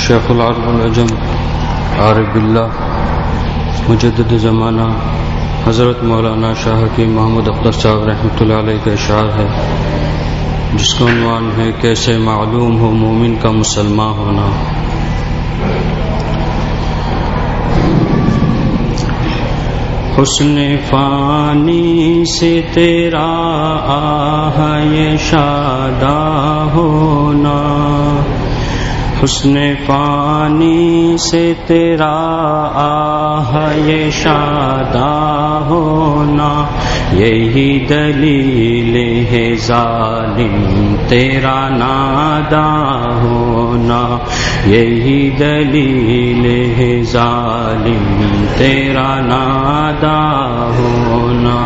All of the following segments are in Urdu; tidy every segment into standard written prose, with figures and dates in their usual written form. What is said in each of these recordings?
شیخ العرب العجم عارف باللہ مجدد زمانہ حضرت مولانا شاہ حکیم محمود اختر صاحب رحمۃ اللہ علیہ کا اشعار ہے، جس کا عنوان ہے کیسے معلوم ہو مومن کا مسلمان ہونا۔ حسن فانی سے تیرا آہ یہ شادہ ہونا، حسن فانی سے تیرا آہ یہ شادہ ہونا، یہی دلیل ہے ظالم تیرا ناداں ہونا، یہی دلیل ہے ظالم تیرا ناداں ہونا۔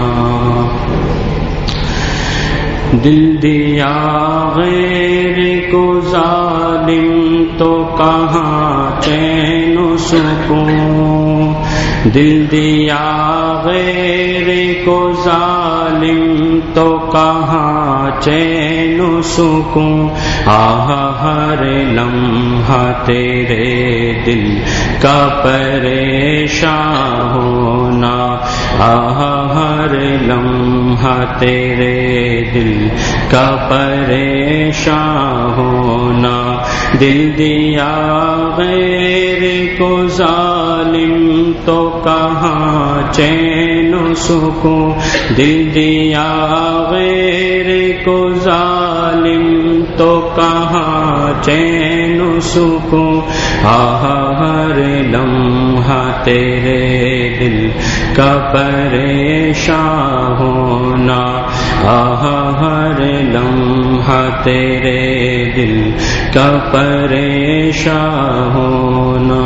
دل دیا غیر کو ظالم تو کہاں چین و سکون، دل دیا غیر کو ظالم تو کہاں چین و سکون، آہ ہر لمحہ تیرے دل کا پریشان ہونا، آہ ہر لمحہ تیرے دل کا پریشان ہونا۔ دل دیا غیر کو ظالم تو کہاں چین و سکون، دل دیا غیر کو ظالم تو کہاں چین و سکون، آہ ہر لمحہ تیرے دل کا پریشان ہونا، آہ ہر لمحہ تیرے دل کا پریشان ہونا۔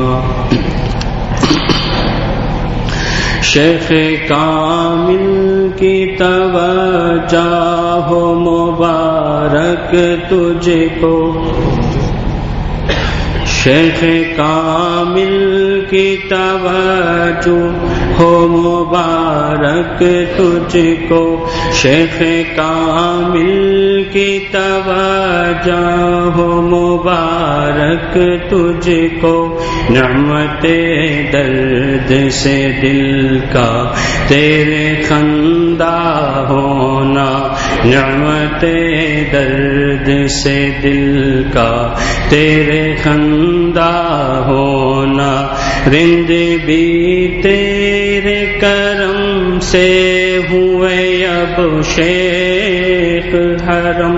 شیخ کامل کی توجہ ہو مبارک تجھ کو، شیخ کامل کی توجہ ہو مبارک تجھ کو، شیخ کامل کی توجہ ہو مبارک تجھ کو، نعمت درد سے دل کا تیرے خندہ ہونا، نعمت درد سے دل کا تیرے خندہ ہونا، رند بھی تیرے کرم سے ہوئے اب شیخ حرم،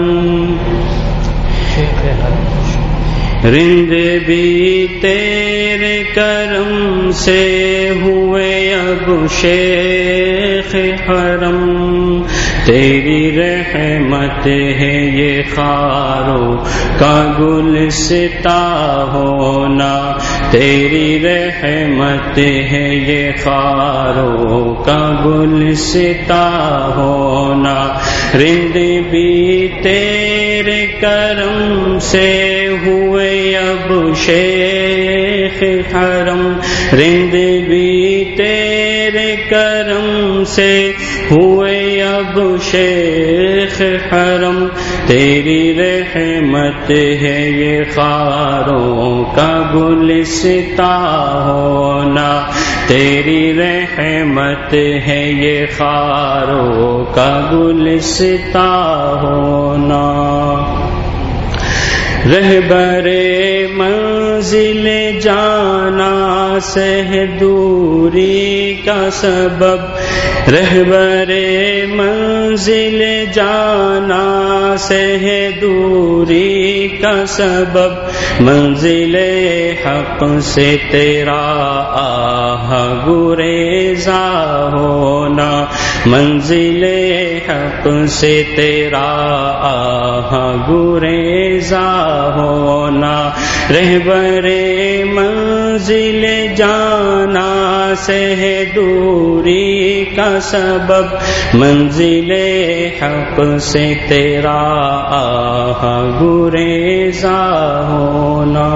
رند بھی تیرے کرم سے ہوئے اب شیخ حرم، تیری رحمت ہے یہ خاروں کا گلستاں ہونا، تیری رحمت ہے یہ خاروں کا گلستاں ہونا، رند بھی تیرے کرم سے ہوئے اب شیخ حرم، رند بھی تیرے کرم سے ہوئے اب شیخ حرم، تیری رحمت ہے یہ خاروں کا گلستاں ہونا، تیری رحمت ہے یہ خاروں کا گلستاں ہونا۔ رہبر منزل جانا سہ دوری کا سبب، رہبر منزل جانا سہ دوری کا سبب، منزل حق سے تیرا آہ گریزاں ہونا، منزل حق سے تیرا آہ گریزاں ہونا، رہبر منزل جانا سہ دوری کا سبب، منزل حق سے تیرا آہ گریزاں ہونا،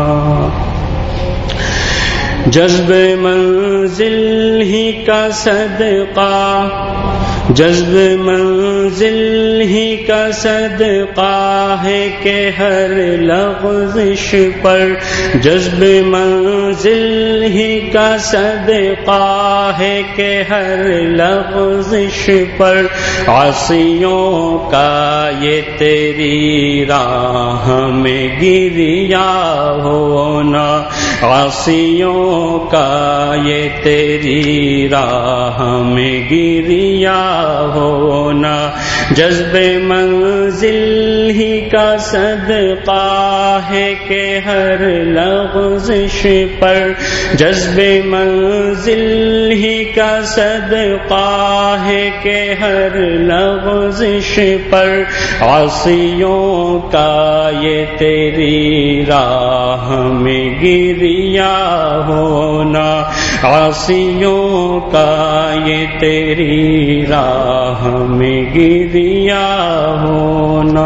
جذب منزل ہی کا صدقہ جذب منزل ہی کا صدقہ ہے کہ ہر لغزش پر، جذب منزل ہی کا صدقہ ہے کہ ہر لغزش پر، عاصیوں کا یہ تیری راہ میں گریا ہونا، عاصیوں کا یہ تیری راہ میں گریا ہونا، جذب منزل ہی کا صدقہ ہے کہ ہر لغزش پر، جذب منزل ہی کا صدقہ ہے کہ ہر لغزش پر، عاصیوں کا یہ تیری راہ میں گریا ہونا، عاصیوں کا یہ تیری راہ میں گریا ہونا۔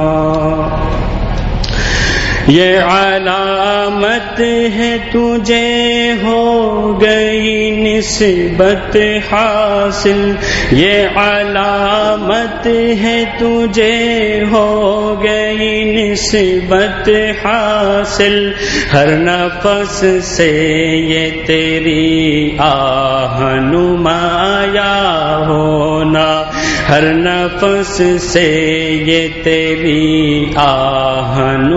یہ علامت ہے تجھے ہو گئی نسبت حاصل، یہ علامت ہے تجھے ہو گئی نسبت حاصل، ہر نفس سے یہ تیری آہ نمایاں ہونا، ہر نفس سے یہ تیری آہ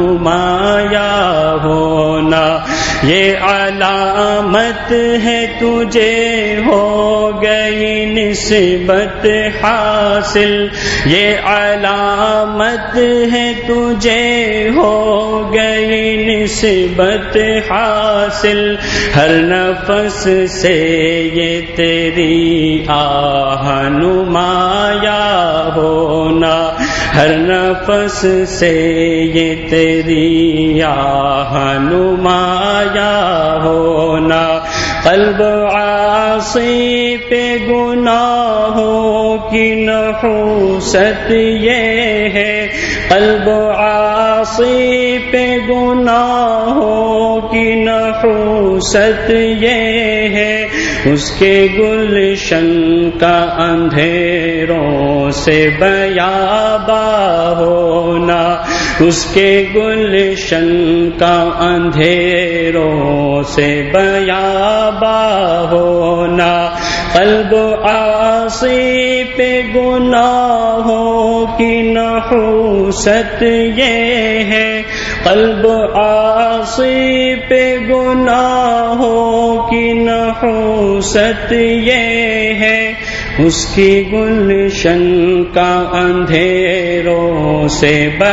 نمایاں ہونا، یہ علامت ہے تجھے ہو گئی نسبت حاصل، یہ علامت ہے تجھے ہو گئی نسبت حاصل، ہر نفس سے یہ تیری آہ نمایاں ہونا، ہر نفس سے یہ تیری آہ نمایاں ہونا، قلب عاصی پہ گناہوں کی نحوست یہ ہے، قلب عاصی پہ گناہوں کی نحوست یہ ہے، اس کے گلشن کا اندھیروں سے بیاباں ہونا، اس کے گلشن کا اندھیروں سے بیاباں ہونا، قلب عاصی پہ گناہوں کی نحوست یہ ہے، قلب عاصی پہ گناہوں کی نحوست یہ ہے، اس کی گلشن کا اندھیروں سے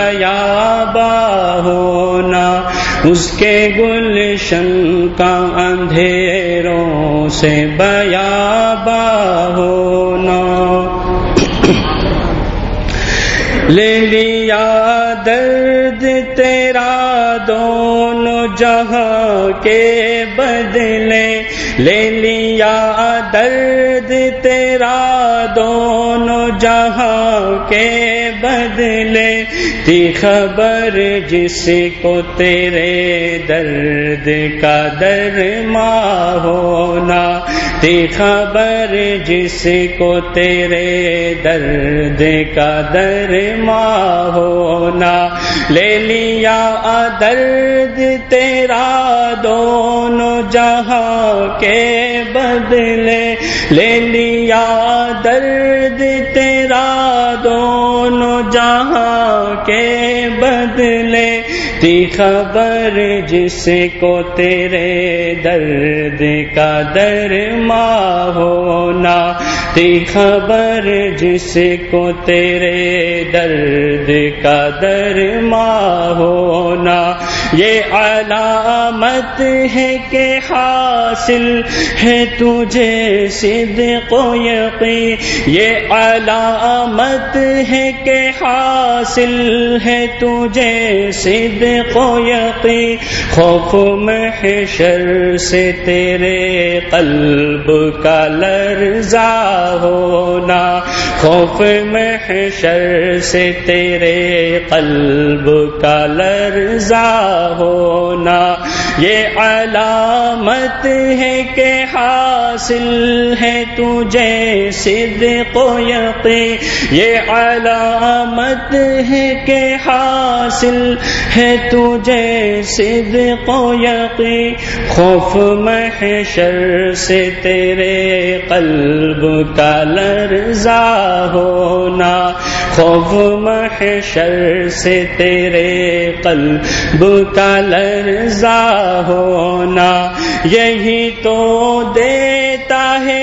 بیاباں ہونا، اس کے گلشن کا اندھیروں سے بیاباں ہونا۔ لے لیا درد تیرا دونوں جہاں کے بدلے، لے لیا درد تیرا دونوں جہاں کے بدلے، تھی خبر جس کو تیرے درد کا درماں ہونا، تھی خبر جس کو تیرے درد کا درماں ہونا، لے لیا درد تیرا دونوں جہاں کے بدلے، لے لیا درد تیرا دونوں جہاں کے بدلے، تھی خبر جس کو تیرے درد کا درماں ہونا، تھی خبر جس کو تیرے درد کا درماں ہونا، یہ علامت ہے کہ حاصل ہے تجھے صدق و یقین، یہ علامت ہے کہ حاصل ہے تجھے صدق و یقین، خوف محشر سے تیرے قلب کا لرزا ہونا، خوف محشر سے تیرے قلب کا لرزا ہونا، یہ علامت ہے کہ حاصل ہے تجھے صدق و یقین، یہ علامت ہے کہ حاصل ہے تجھے صدق و یقین، خوف محشر سے تیرے قلب کا لرزا ہونا، خوف محشر سے تیرے قلب کا لرزا ہونا، یہی تو دیتا ہے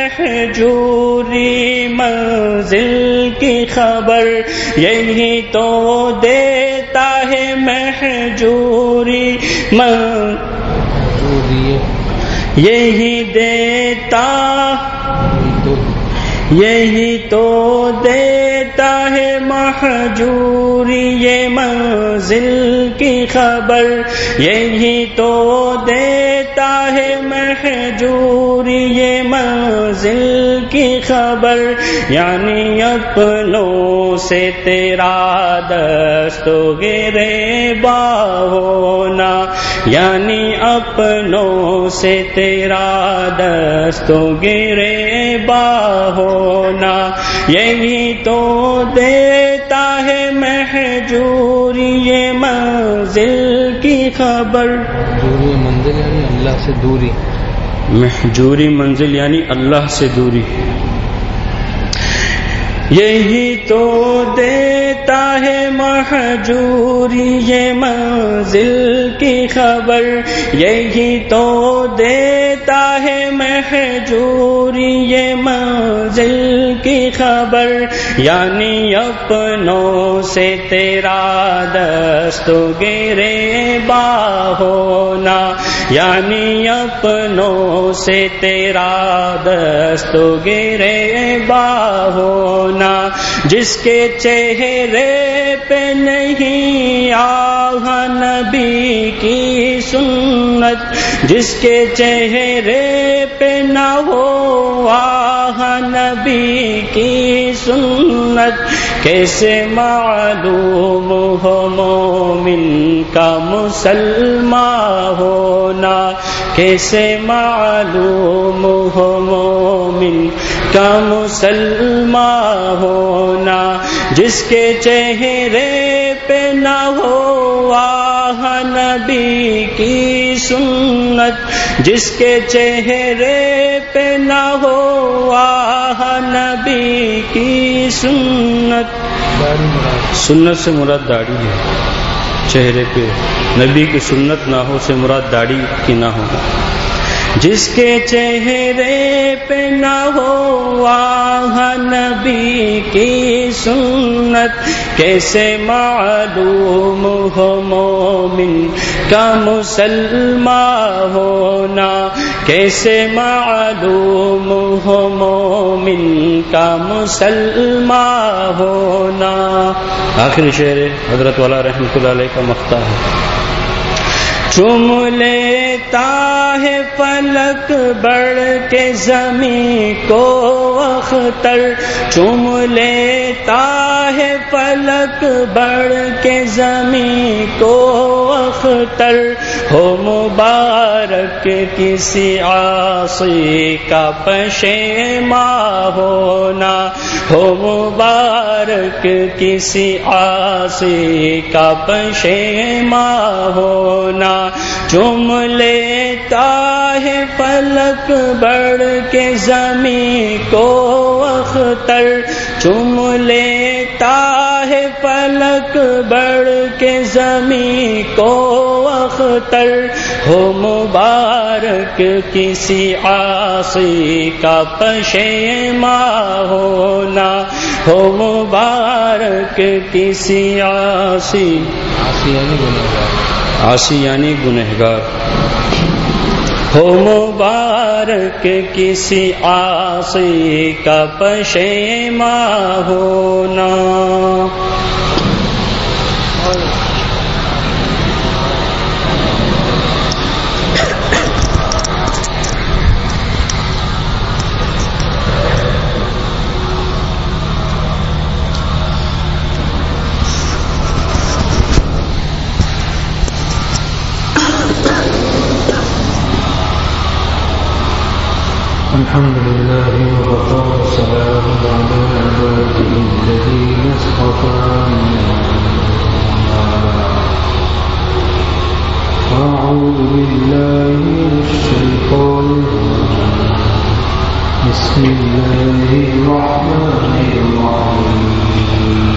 محجوری منزل کی خبر، یہی تو دیتا ہے محجوری یہی تو دیتا ہے محجوری یہ منزل کی خبر، یہی تو دیتا ہے محجوری یہ منزل کی خبر، یعنی اپنوں سے تیرا دست گریباں ہونا، یعنی اپنوں سے تیرا دست گریباں ہونا، یہی تو دیتا ہے محجوری یہ منزل کی خبر۔ دوری منزل یعنی اللہ سے دوری، محجوری منزل یعنی اللہ سے دوری، یہی تو دیتا ہے محجوری یہ منزل کی خبر، یہی تو دیتا ہے محجوری یہ منزل کی خبر، یعنی اپنوں سے تیرا دست گریباں ہونا، یعنی اپنوں سے تیرا دست گریباں ہونا، جس کے چہرے پہ نہیں آہا نبی کی سنت، جس کے چہرے پہ نہ ہو آہا نبی کی سنت، کیسے معلوم ہو مومن کا مسلمان ہونا، کیسے معلوم ہو مومن کا مسلمان ہونا، جس کے چہرے پہ نہ ہو آہ نبی کی سنت، جس کے چہرے پہ نہ ہو آہ نبی کی سنت۔ سنت سے مراد داڑھی ہے، چہرے پہ نبی کی سنت نہ ہو سے مراد داڑھی کی نہ ہو، جس کے چہرے پہ نہ ہو آہ نبی کی سنت، کیسے معلوم ہو مومن کا مسلمان ہونا، کیسے معلوم ہو مومن کا مسلمان ہونا۔ آخری شعر حضرت والا رحمۃ اللہ علیہ کا مقطع ہے۔ چوم لیتا ہے فلک بڑھ کے زمین کو اختر، چوم لیتا ہے فلک بڑھ کے زمین کو اختر، ہو مبارک کسی عاصی کا پشیماں ہونا، ہو مبارک کسی عاصی کا پشیماں ہونا، چوم لیتا ہے فلک بڑھ کے زمین کو اختر، چوم لیتا ہے فلک بڑھ کے زمین کو اختر، ہو مبارک کسی عاصی کا پشیماں ہونا، ہو مبارک کسی عاصی، عاصی یعنی گنہگار، ہو مبارک کسی عاصی کا پشیماں ہونا۔ الحمد لله وكفى والسلام على عباده الذين اصطفى أعوذ بالله من الشيطان الرجيم بسم الله الرحمن الرحيم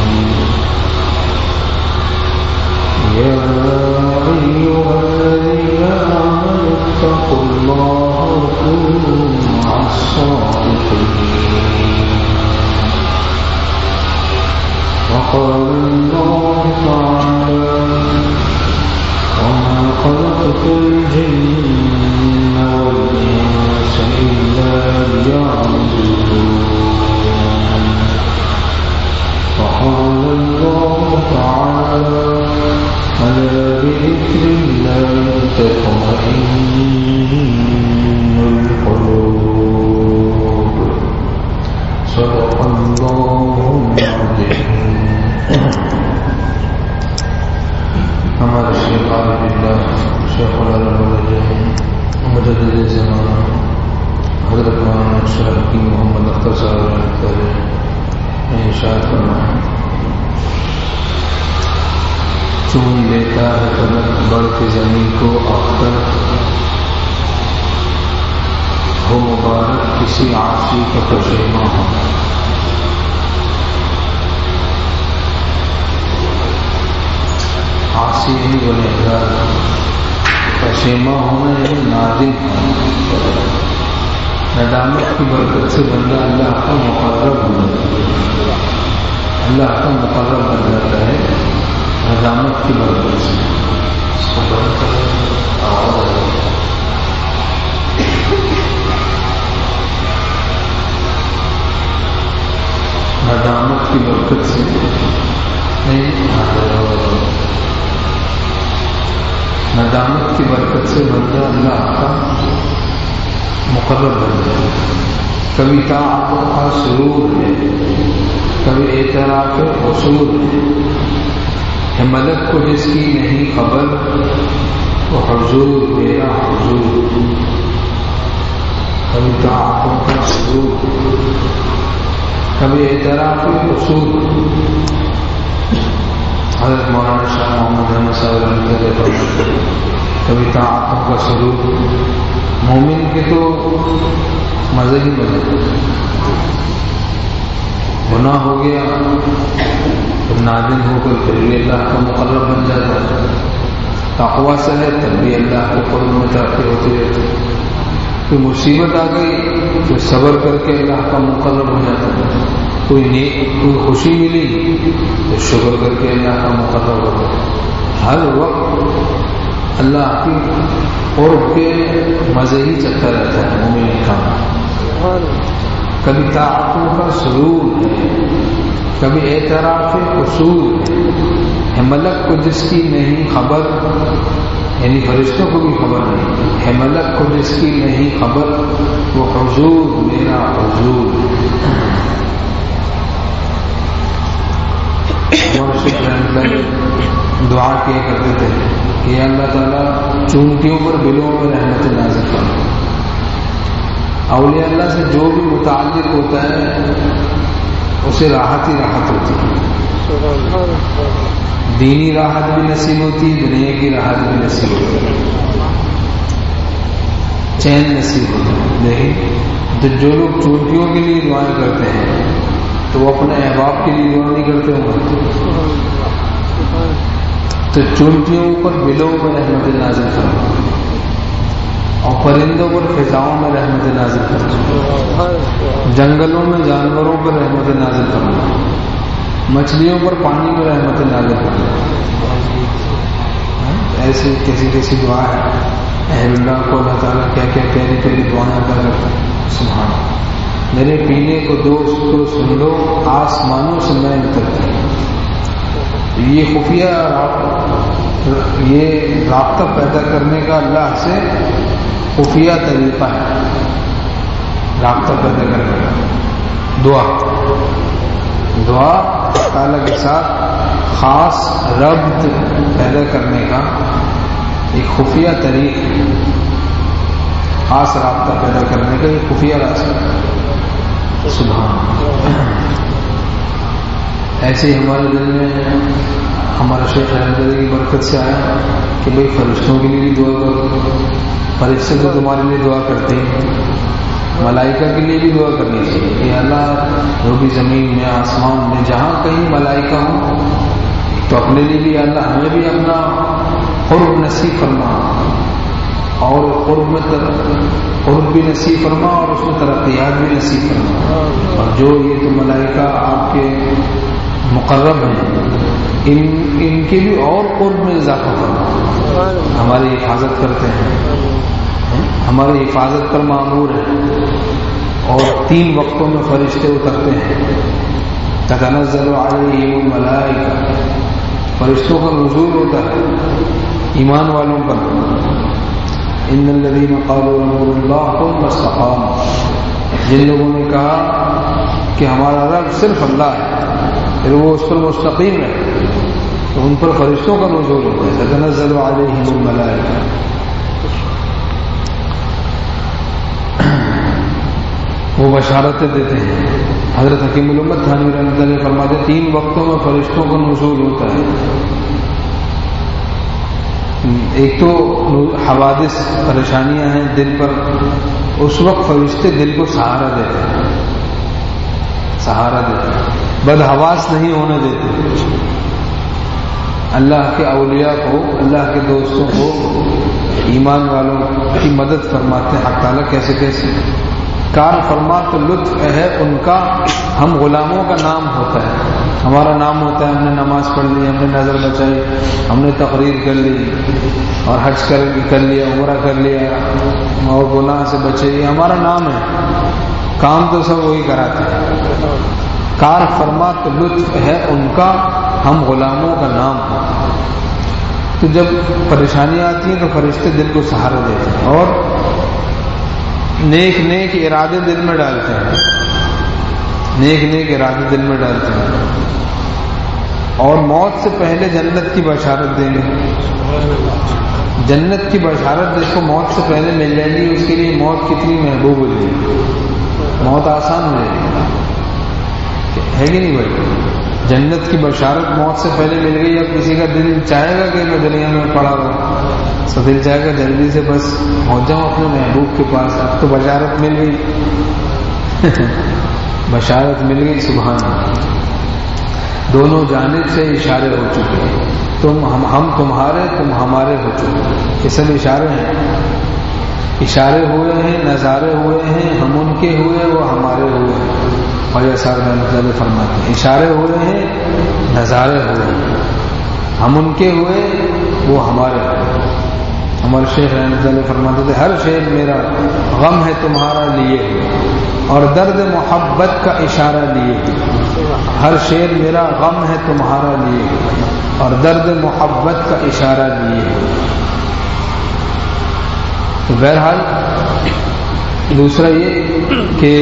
يا أيها الذين آمنوا اتقوا الله وكونوا مع الصادقين وقال الله تعالى وما خلقت الجن والإنس إلا ليعبدون وقال الله تعالى ألا بذكر الله تطمئن القلوب صدق الله العظيم. ہمارے شیخ عارف اللہ شیخ العالم مجدد زمانہ حضرت مولانا اشرف کی محمد اختر صاحب نے ارشاد فرمایا چون لیتا ہے فلک بڑھ کے زمین کو اختر ہو مبارک کسی عاصی کا پشیماں ہو. عاصی ہی گنہگار پشیماں ہونا یعنی نادم ہونا. ندامت کی برکت سے بندہ اللہ کا مقرب بن جاتا ہے. اللہ کا مقرب بن جاتا ہے ندامت کی برکت سے. ندامت کی برکت سے ندامت کی برکت سے بندہ اللہ کا مقرب بن جاتا ہے. کبھی تعاقب کا سرور ہے, کبھی اعتراف حصول ہے. ملک کو جس کی نہیں خبر وہ حضور میرا حضور. کبھی تعاقب کا سرور, کبھی اعتراف حصول. حضرت مولانا شاہ محمد احمد صاحب کبھی تعاقب کا سلوک. مومن کے تو مزے ہی مزے. گناہ ہو گیا تو نادم ہو کر پھر بھی اللہ کا مقرب بن جاتا ہے. تقویٰ سے ہے تب بھی اللہ کے قرب میں ترقی ہوتی رہتی. کوئی مصیبت آ گئی تو صبر کر کے اللہ کا مقرب ہو جاتا ہے. کوئی خوشی ملی تو شکر کر کے اللہ کا مقرب ہوتا ہے. ہر وقت اللہ کی قرب کے مزے ہی چلتا رہتا ہے مومن کا. کبھی تعاقب کا سرور ہے, کبھی اعتراف قصور ہے. ملک کو جس کی نہیں خبر, یعنی فرشتوں کو بھی خبر نہیں ہے. ملک کو جس کی نہیں خبر وہ حضور میرا حضور. دعا کیا کرتے تھے کہ اللہ تعالیٰ چونٹیوں پر بلوں پر رحمت نازل کرو. اولیاء اللہ سے جو بھی متعلق ہوتا ہے اسے راحت ہی راحت ہوتی ہے. دینی راحت بھی نصیب ہوتی ہے, دنیا کی راحت بھی نصیب ہوتی ہے, چین نصیب ہوتا ہے. لیکن تو جو لوگ چونٹیوں کے لیے دعائیں کرتے ہیں تو وہ اپنے احباب کے لیے دعا نہیں کرتے ہوں. تو چونٹیوں پر بلوں پر رحمت نازل کرو اور پرندوں پر فضاؤں میں رحمت نازل کرو. جنگلوں میں جانوروں پر رحمت نازل کرو. مچھلیوں پر پانی میں رحمت نازل کرو. ایسی کیسی دعا ہے. اہل اللہ کو اللہ تعالیٰ کیا کیا پیاری پیاری دعائیں ادا کرتا ہے. سبحان اللہ. میرے پینے کو دوست کو سن لو, آسمانوں سے میں اترتی. یہ خفیہ یہ رابطہ پیدا کرنے کا اللہ سے خفیہ طریقہ ہے. رابطہ پیدا کرنے کا دعا تعالیٰ کے ساتھ خاص ربط پیدا کرنے کا ایک خفیہ طریقہ. خاص رابطہ پیدا کرنے کا یہ خفیہ راستہ ہے. سبحان. ایسے ہی ہمارے دل میں ہمارا شیخ رحمۃ اللہ کی برکت سے آیا کہ بھئی فرشتوں کے لیے بھی دعا کرو. فرشتے تو تمہارے لیے دعا کرتے ہیں، ملائکہ کے لیے بھی دعا کرنی چاہیے کہ اللہ جو بھی زمین میں آسمان میں جہاں کہیں ملائکہ ہوں تو اپنے لیے بھی اللہ ہمیں بھی اپنا قرب نصیب فرما، اور قرب بھی نصیب فرما اور اس میں ترقیات بھی نصیب فرما. اور جو یہ تو ملائکہ آپ کے مقرب ہیں ان کے بھی اور قرب میں اضافہ فرما. ہماری حفاظت کرتے ہیں، ہماری حفاظت پر مامور ہے، اور 3 وقتوں میں فرشتے اترتے ہیں. تتنزل علیہم الملائکہ، فرشتوں کا نزول ہوتا ہے ایمان والوں پر. ان الذین قالوا ربنا اللہ ثم استقاموا، جن لوگوں نے کہا کہ ہمارا رب صرف اللہ ہے پھر وہ اس پر مستقیم ہے تو ان پر فرشتوں کا نزول ہوتا ہے. تتنزل علیہم الملائکہ. وہ بشارتیں دیتے ہیں. حضرت حکیم الامت تھانوی رحمۃ اللہ علیہ فرماتے ہیں 3 وقتوں میں فرشتوں کا نزول ہوتا ہے. ایک تو حوادث پریشانیاں ہیں دل پر، اس وقت فرشتے دل کو سہارا دیتے ہیں، سہارا دیتے ہیں، بدحواس نہیں ہونے دیتے. اللہ کے اولیاء کو، اللہ کے دوستوں کو، ایمان والوں کی مدد فرماتے ہیں حق تعالیٰ. کیسے کیسے کار فرما تو لطف ہے ان کا، ہم غلاموں کا نام ہوتا ہے، ہمارا نام ہوتا ہے. ہم نے نماز پڑھ لی، ہم نے نظر بچائی، ہم نے تقریر کر لی اور حج کر لیا، عمرہ کر لیا اور گناہ سے بچے، یہ ہمارا نام ہے. کام تو سب وہی کراتے ہیں. کار فرما تو لطف ہے ان کا، ہم غلاموں کا نام ہوتا ہے. تو جب پریشانیاں آتی ہیں تو فرشتے دل کو سہارا دیتے ہیں اور نیک نیک ارادے دل میں ڈالتے ہیں، نیک نیک ارادے دل میں ڈالتے ہیں، اور موت سے پہلے جنت کی بشارت دیں گے. جنت کی بشارت جس کو موت سے پہلے مل جائے گی اس کے لیے موت کتنی محبوب ہو جائے گی، موت آسان ہو جائے گی، ہے کہ نہیں بھائی؟ جنت کی بشارت موت سے پہلے مل گئی. اب کسی کا دل چاہے گا کہ میں دنیا میں پڑا ہوں، تو دل چاہے گا جلدی سے بس پہنچ جاؤں اپنے محبوب کے پاس. اب تو بشارت مل گئی بشارت مل گئی. سبحان اللہ. دونوں جانب سے اشارے ہو چکے، ہم تمہارے، تم ہمارے ہو چکے. یہ سب اشارے ہیں، اشارے ہوئے ہیں، نظارے ہوئے ہیں، ہم ان کے ہوئے وہ ہمارے ہوئے. اور یہ سارے مطلب فرماتے ہیں اشارے ہوئے ہیں، نظارے ہوئے ہیں، ہم ان کے ہوئے وہ ہمارے ہوئے. ہمارے شیخ رحمۃ اللہ فرماتے تھے ہر شعر میرا غم ہے تمہارا لیے اور درد محبت کا اشارہ لیے. ہر شعر میرا غم ہے تمہارا لیے اور درد محبت کا اشارہ لیے. تو بہرحال دوسرا یہ کہ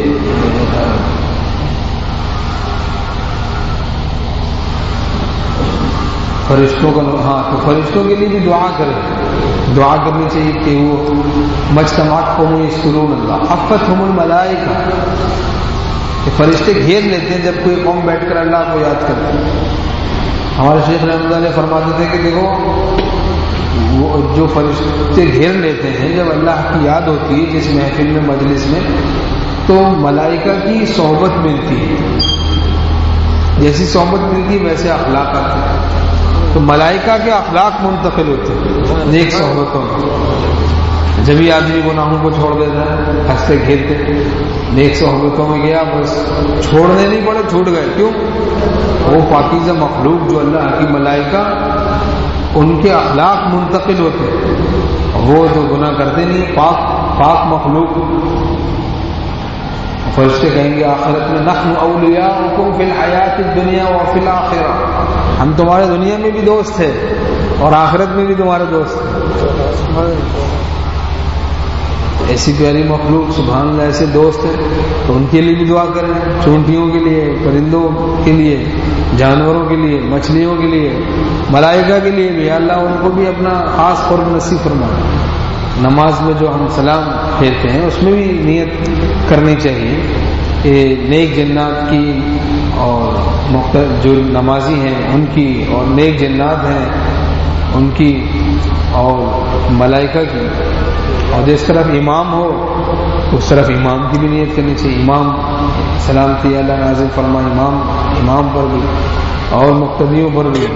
فرشتوں کا، ہاں تو فرشتوں کے لیے بھی دعا کریں، دعا کرنی چاہیے کہ وہ مجتمعات قوم یذکرون اللہ حفتہم الملائکہ، کہ فرشتے گھیر لیتے ہیں جب کوئی قوم بیٹھ کر اللہ کو یاد کرتے ہیں. ہمارے شیخ رحمۃ اللہ علیہ فرماتے تھے کہ دیکھو وہ جو فرشتے گھیر لیتے ہیں جب اللہ کی یاد ہوتی ہے جس محفل میں، مجلس میں، تو ملائکہ کی صحبت ملتی ہے. جیسی صحبت ملتی ہے ویسے اخلاق آتے ہیں. تو ملائکہ کے اخلاق منتقل ہوتے ہیں نیک صحبتوں میں. جب ہی آدمی گناہوں کو چھوڑ دیتا ہے ہنستے کھیلتے، نیک صحبتوں میں گیا بس چھوڑنے نہیں پڑے، چھوٹ گئے. کیوں؟ وہ پاکیزہ مخلوق جو اللہ کی ملائکہ، ان کے اخلاق منتقل ہوتے ہیں. وہ جو گناہ کرتے نہیں، پاک مخلوق. فرشتے کہیں گے آخرت میں نحن اولیاؤکم فی الحیات الدنیا وفی الآخرہ، ہم تمہارے دنیا میں بھی دوست ہیں اور آخرت میں بھی تمہارے دوست ہیں. ایسی پیاری مخلوق سبحان اللہ ایسے دوست ہیں تو ان کے لیے بھی دعا کریں. چونٹیوں کے لیے، پرندوں کے لیے، جانوروں کے لیے، مچھلیوں کے لیے، ملائکہ کے لیے بھی اللہ ان کو بھی اپنا خاص قرب نصیب فرمائے. نماز میں جو ہم سلام پھیرتے ہیں اس میں بھی نیت کرنی چاہیے کہ نیک جنات کی اور جو نمازی ہیں ان کی اور نیک جنات ہیں ان کی اور ملائکہ کی، اور جس طرف امام ہو اس طرف امام کی بھی نیت کرنی چاہیے. امام سلامتی اللہ نازل فرما امام پر بھی اور مقتدیوں پر بھی،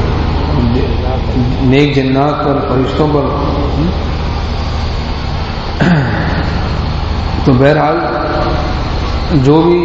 نیک جنات پر، فرشتوں پر. تو بہرحال جو بھی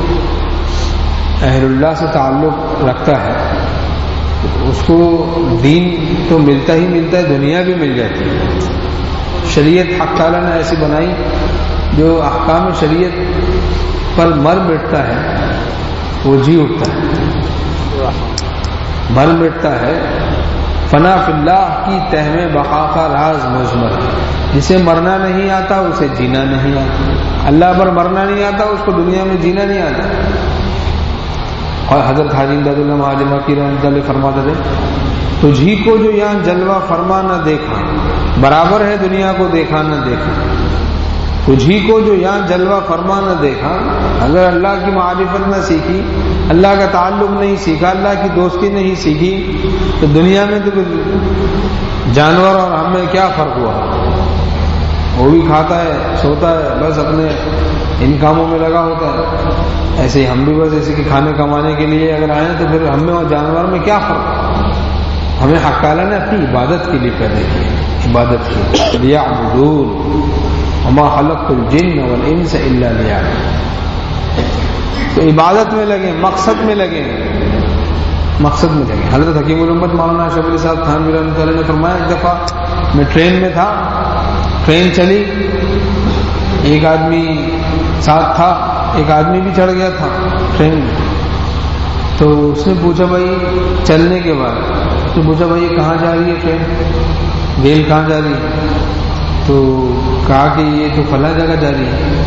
اہل اللہ سے تعلق رکھتا ہے اس کو دین تو ملتا ہی ملتا ہے، دنیا بھی مل جاتی ہے. شریعت حق تعالیٰ نے ایسی بنائی جو احکام شریعت پر مر بیٹھتا ہے وہ جی اٹھتا ہے، مر بیٹھتا ہے. فنا فی اللہ کی تہ میں بقا کا راز مجمل، جسے مرنا نہیں آتا اسے جینا نہیں آتا. اللہ پر مرنا نہیں آتا اس کو دنیا میں جینا نہیں آتا. اور حضرت حاجی امداد اللہ مہاجر مکی رحمۃ اللہ فرماتے تھے تجھی کو جو یہاں جلوہ فرما نہ دیکھا برابر ہے دنیا کو دیکھا نہ دیکھا. تجھی کو جو یہاں جلوہ فرما نہ دیکھا، اگر اللہ کی معرفت نہ سیکھی، اللہ کا تعلق نہیں سیکھا، اللہ کی دوستی نہیں سیکھی، تو دنیا میں تو جانور اور ہم میں کیا فرق ہوا؟ وہ بھی کھاتا ہے سوتا ہے، بس اپنے ان کاموں میں لگا ہوتا ہے. ایسے ہی ہم بھی بس ایسے کہ کھانے کمانے کے لیے اگر آئیں تو پھر ہم میں اور جانور میں کیا فرق؟ ہمیں حق تعالیٰ نے اپنی عبادت کے لیے پیدا کیا، عبادت کی. لیعبدون وما خلقت الجن والانس الا لیعبدون. تو عبادت میں لگیں، مقصد میں لگیں، مقصد میں لگیں. حضرت حکیم الامت مولانا اشرف علی صاحب تھانوی رحمۃ اللہ نے فرمایا ایک دفعہ میں ٹرین میں تھا، ٹرین چلی، ایک آدمی ساتھ تھا، ایک آدمی بھی چڑھ گیا تھا ٹرین میں. تو اس نے پوچھا بھائی چلنے کے بعد تو پوچھا بھائی یہ کہاں جا رہی ہے ٹرین، ریل کہاں جا رہی ہے؟ تو کہا کہ یہ تو فلاں جگہ جا رہی ہے.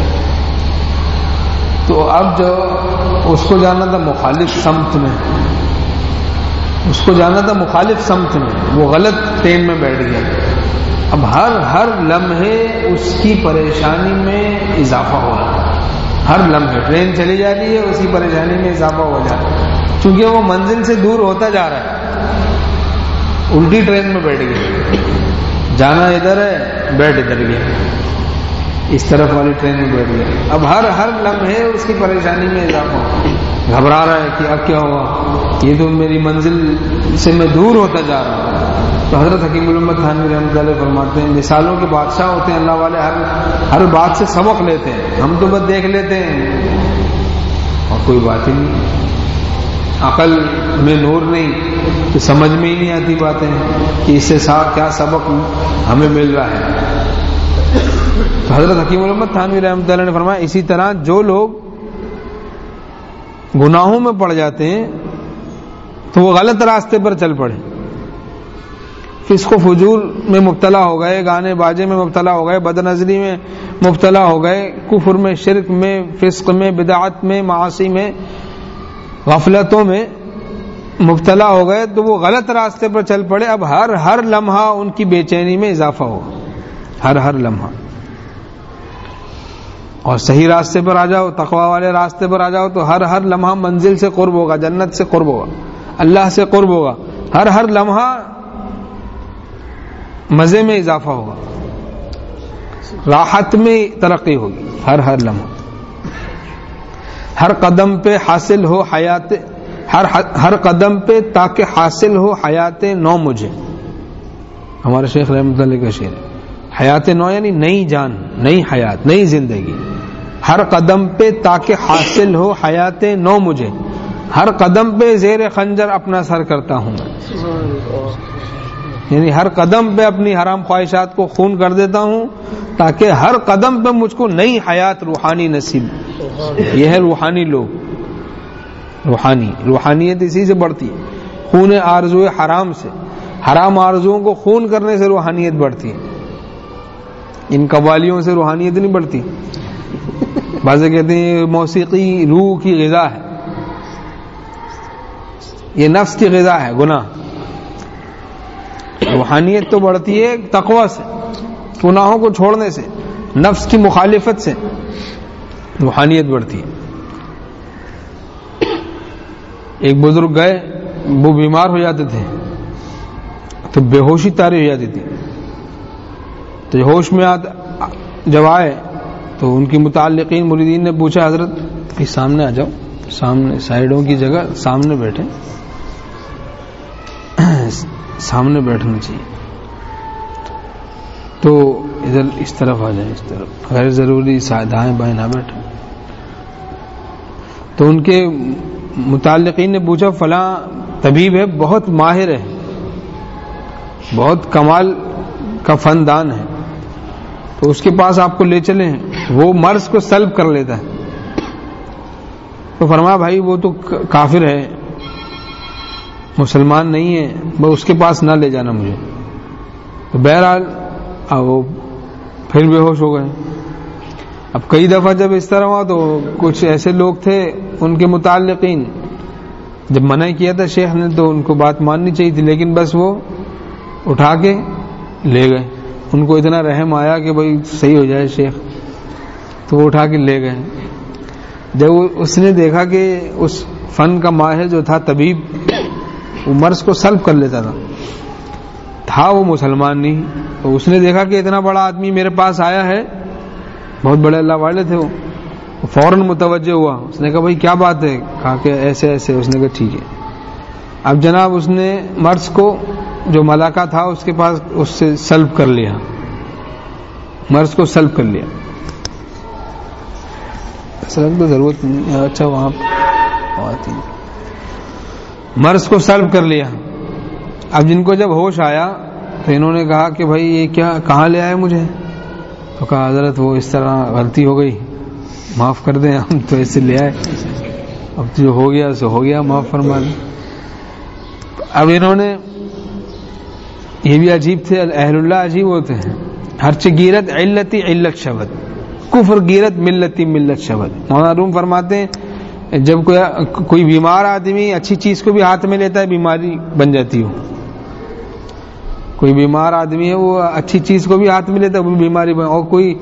تو اب جو اس کو جانا تھا مخالف سمت میں، اس کو جانا تھا مخالف سمت میں، وہ غلط ٹرین میں بیٹھ گیا. اب ہر لمحے اس کی پریشانی میں اضافہ ہو رہا ہے. ہر لمحے ٹرین چلی جا رہی ہے، اسی پریشانی میں اضافہ ہو جا رہا ہے، چونکہ وہ منزل سے دور ہوتا جا رہا ہے. الٹی ٹرین میں بیٹھ گیا، جانا ادھر ہے بیٹھ ادھر گیا، اس طرف والی ٹرین میں بیٹھ گیا. اب ہر لمحے اس کی پریشانی میں اضافہ ہو، گھبرا رہا ہے کہ اب کیا ہوا، یہ تو میری منزل سے میں دور ہوتا جا رہا ہوں. تو حضرت حکیم الامت تھانوی رحمۃ اللہ فرماتے ہیں مثالوں کے بادشاہ ہوتے ہیں اللہ والے، ہر بات سے سبق لیتے ہیں. ہم تو بس دیکھ لیتے ہیں اور کوئی بات ہی نہیں، عقل میں نور نہیں تو سمجھ میں ہی نہیں آتی باتیں کہ اس سے کیا سبق ہمیں مل رہا ہے. تو حضرت حکیم الامت تھانوی رحمۃ اللہ نے فرمایا اسی طرح جو لوگ گناہوں میں پڑ جاتے ہیں تو وہ غلط راستے پر چل پڑے، فسق و فجور میں مبتلا ہو گئے، گانے باجے میں مبتلا ہو گئے، بد نظری میں مبتلا ہو گئے، کفر میں، شرک میں، فسق میں، بدعت میں، معاصی میں، غفلتوں میں مبتلا ہو گئے تو وہ غلط راستے پر چل پڑے. اب ہر لمحہ ان کی بے چینی میں اضافہ ہو، ہر لمحہ. اور صحیح راستے پر آ جاؤ، تقوی والے راستے پر آ جاؤ تو ہر لمحہ منزل سے قرب ہوگا، جنت سے قرب ہوگا، اللہ سے قرب ہوگا. ہر لمحہ مزے میں اضافہ ہوگا، راحت میں ترقی ہوگی. ہر لمحہ، ہر قدم پہ حاصل ہو حیات، ہر قدم پہ تاکہ حاصل ہو حیات نو مجھے. ہمارے شیخ رحمۃ اللہ کا شعر ہے. حیات نو یعنی نئی جان، نئی حیات، نئی زندگی. ہر قدم پہ تاکہ حاصل ہو حیات نو مجھے، ہر قدم پہ زیر خنجر اپنا سر کرتا ہوں. یعنی ہر قدم پہ اپنی حرام خواہشات کو خون کر دیتا ہوں تاکہ ہر قدم پہ مجھ کو نئی حیات روحانی نصیب. یہ ہے روحانی لوگ. روحانیت اسی سے بڑھتی ہے، خون آرزو حرام سے، حرام آرزوؤں کو خون کرنے سے روحانیت بڑھتی ہے. ان قوالیوں سے روحانیت نہیں بڑھتی. بعض کہتے ہیں موسیقی روح کی غذا ہے، یہ نفس کی غذا ہے، گناہ. روحانیت تو بڑھتی ہے تقوی سے، گناہوں کو چھوڑنے سے، نفس کی مخالفت سے روحانیت بڑھتی ہے. ایک بزرگ گئے, وہ بیمار ہو جاتے تھے تو بے ہوشی طاری ہو جاتی تھی, تو ہوش میں جب آئے تو ان کی متعلقین مریدین نے پوچھا حضرت کہ سامنے آ جاؤ, سامنے سائیڈوں کی جگہ سامنے بیٹھے, سامنے بیٹھنا چاہیے, تو ادھر اس طرف آ جائیں, اس طرف, غیر ضروری دائیں بائیں نہ بیٹھیں. تو ان کے متعلقین نے پوچھا فلاں طبیب ہے, بہت ماہر ہے, بہت کمال کا فندان ہے, تو اس کے پاس آپ کو لے چلیں, وہ مرض کو سلب کر لیتا ہے. تو فرمایا بھائی وہ تو کافر ہے, مسلمان نہیں ہے, وہ اس کے پاس نہ لے جانا مجھے. تو بہرحال وہ پھر بے ہوش ہو گئے. اب کئی دفعہ جب اس طرح ہوا تو کچھ ایسے لوگ تھے ان کے متعلقین, جب منع کیا تھا شیخ نے تو ان کو بات ماننی چاہیے تھی, لیکن بس وہ اٹھا کے لے گئے. ان کو اتنا رحم آیا کہ بھائی صحیح ہو جائے شیخ, تو وہ اٹھا کے لے گئے. جب اس نے دیکھا کہ اس فن کا ماہر جو تھا طبیب, وہ مرض کو سلب کر لیتا تھا وہ مسلمان نہیں, تو اس نے دیکھا کہ اتنا بڑا آدمی میرے پاس آیا ہے, بہت بڑے اللہ والے تھے وہ, فوراً متوجہ ہوا. اس نے کہا بھائی کیا بات ہے, کہا کہ ایسے ایسے. اس نے کہا ٹھیک ہے. اب جناب اس نے مرض کو جو ملکہ تھا اس کے پاس, اس سے سلب کر لیا, مرض کو سلب کر لیا. سلب تو ضرورت نہیں, اچھا وہاں مرض کو سلب کر لیا. اب جن کو جب ہوش آیا تو انہوں نے کہا کہ بھائی یہ کیا, کہاں لے آئے مجھے؟ تو کہا حضرت وہ اس طرح غلطی ہو گئی, معاف کر دیں, ہم تو ایسے لے آئے, اب جو ہو گیا سو ہو گیا, معاف فرما دیں. اب انہوں نے, یہ بھی عجیب تھے اہل اللہ, عجیب ہوتے ہیں. ہر چگیرت علتی علت شبد, کفر گیرت ملتی ملت شبد. مولانا روم فرماتے ہیں جب کوئی بیمار آدمی اچھی چیز کو بھی ہاتھ میں لیتا ہے بیماری بن جاتی ہو. کوئی بیمار آدمی ہے وہ اچھی چیز کو بھی ہاتھ میں لیتا ہے وہ بیماری بن, اور کوئی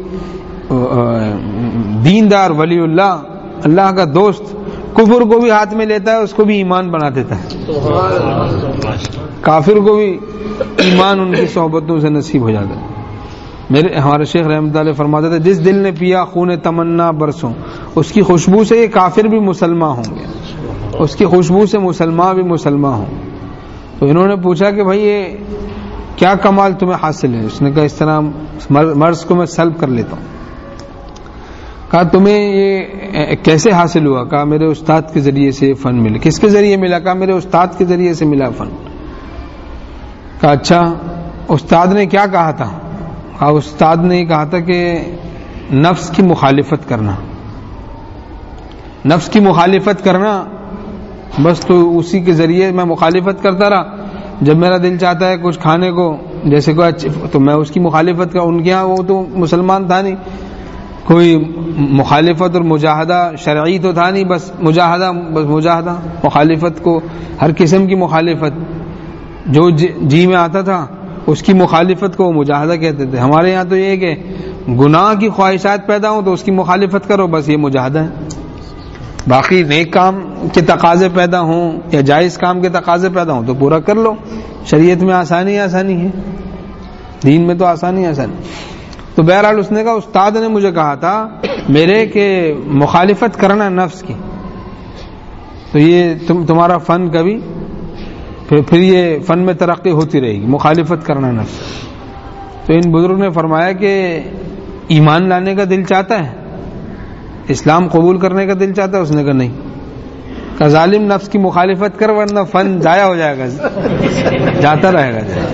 دیندار ولی اللہ, اللہ کا دوست, کفر کو بھی ہاتھ میں لیتا ہے, اس کو بھی ایمان بنا دیتا ہے. کافر کو بھی ایمان ان کی صحبتوں سے نصیب ہو جاتا ہے. ہمارے شیخ رحمۃ اللہ فرماتے تھے جس دل نے پیا خون تمنا برسوں, اس کی خوشبو سے یہ کافر بھی مسلمان ہوں گے, اس کی خوشبو سے مسلمان بھی مسلمان ہوں. تو انہوں نے پوچھا کہ بھائی یہ کیا کمال تمہیں حاصل ہے؟ اس نے کہا اس طرح مرض کو میں سلب کر لیتا ہوں. کہا تمہیں یہ کیسے حاصل ہوا؟ کہا میرے استاد کے ذریعے سے فن ملا. کس کے ذریعے ملا؟ کہا میرے استاد کے ذریعے سے ملا فن. کہا اچھا استاد نے کیا کہا تھا؟ کہا استاد نے کہا تھا کہ نفس کی مخالفت کرنا, نفس کی مخالفت کرنا, بس تو اسی کے ذریعے میں مخالفت کرتا رہا. جب میرا دل چاہتا ہے کچھ کھانے کو جیسے کوئی تو میں اس کی مخالفت کر. ان کے ہاں وہ تو مسلمان تھا نہیں, کوئی مخالفت اور مجاہدہ شرعی تو تھا نہیں, بس مجاہدہ مخالفت کو, ہر قسم کی مخالفت جو جی میں آتا تھا اس کی مخالفت کو مجاہدہ کہتے تھے. ہمارے یہاں تو یہ کہ گناہ کی خواہشات پیدا ہوں تو اس کی مخالفت کرو, بس یہ مجاہدہ ہے. باقی نیک کام کے تقاضے پیدا ہوں یا جائز کام کے تقاضے پیدا ہوں تو پورا کر لو. شریعت میں آسانی آسانی ہے, دین میں تو آسانی آسانی. تو بہرحال اس نے کہا استاد نے مجھے کہا تھا میرے کہ مخالفت کرنا نفس کی, تو یہ تمہارا فن کبھی پھر یہ فن میں ترقی ہوتی رہے گی, مخالفت کرنا نفس. تو ان بزرگ نے فرمایا کہ ایمان لانے کا دل چاہتا ہے, اسلام قبول کرنے کا دل چاہتا ہے؟ اس نے کہا نہیں. کہ ظالم نفس کی مخالفت کر ورنہ فن ضائع ہو جائے گا, جاتا رہے گا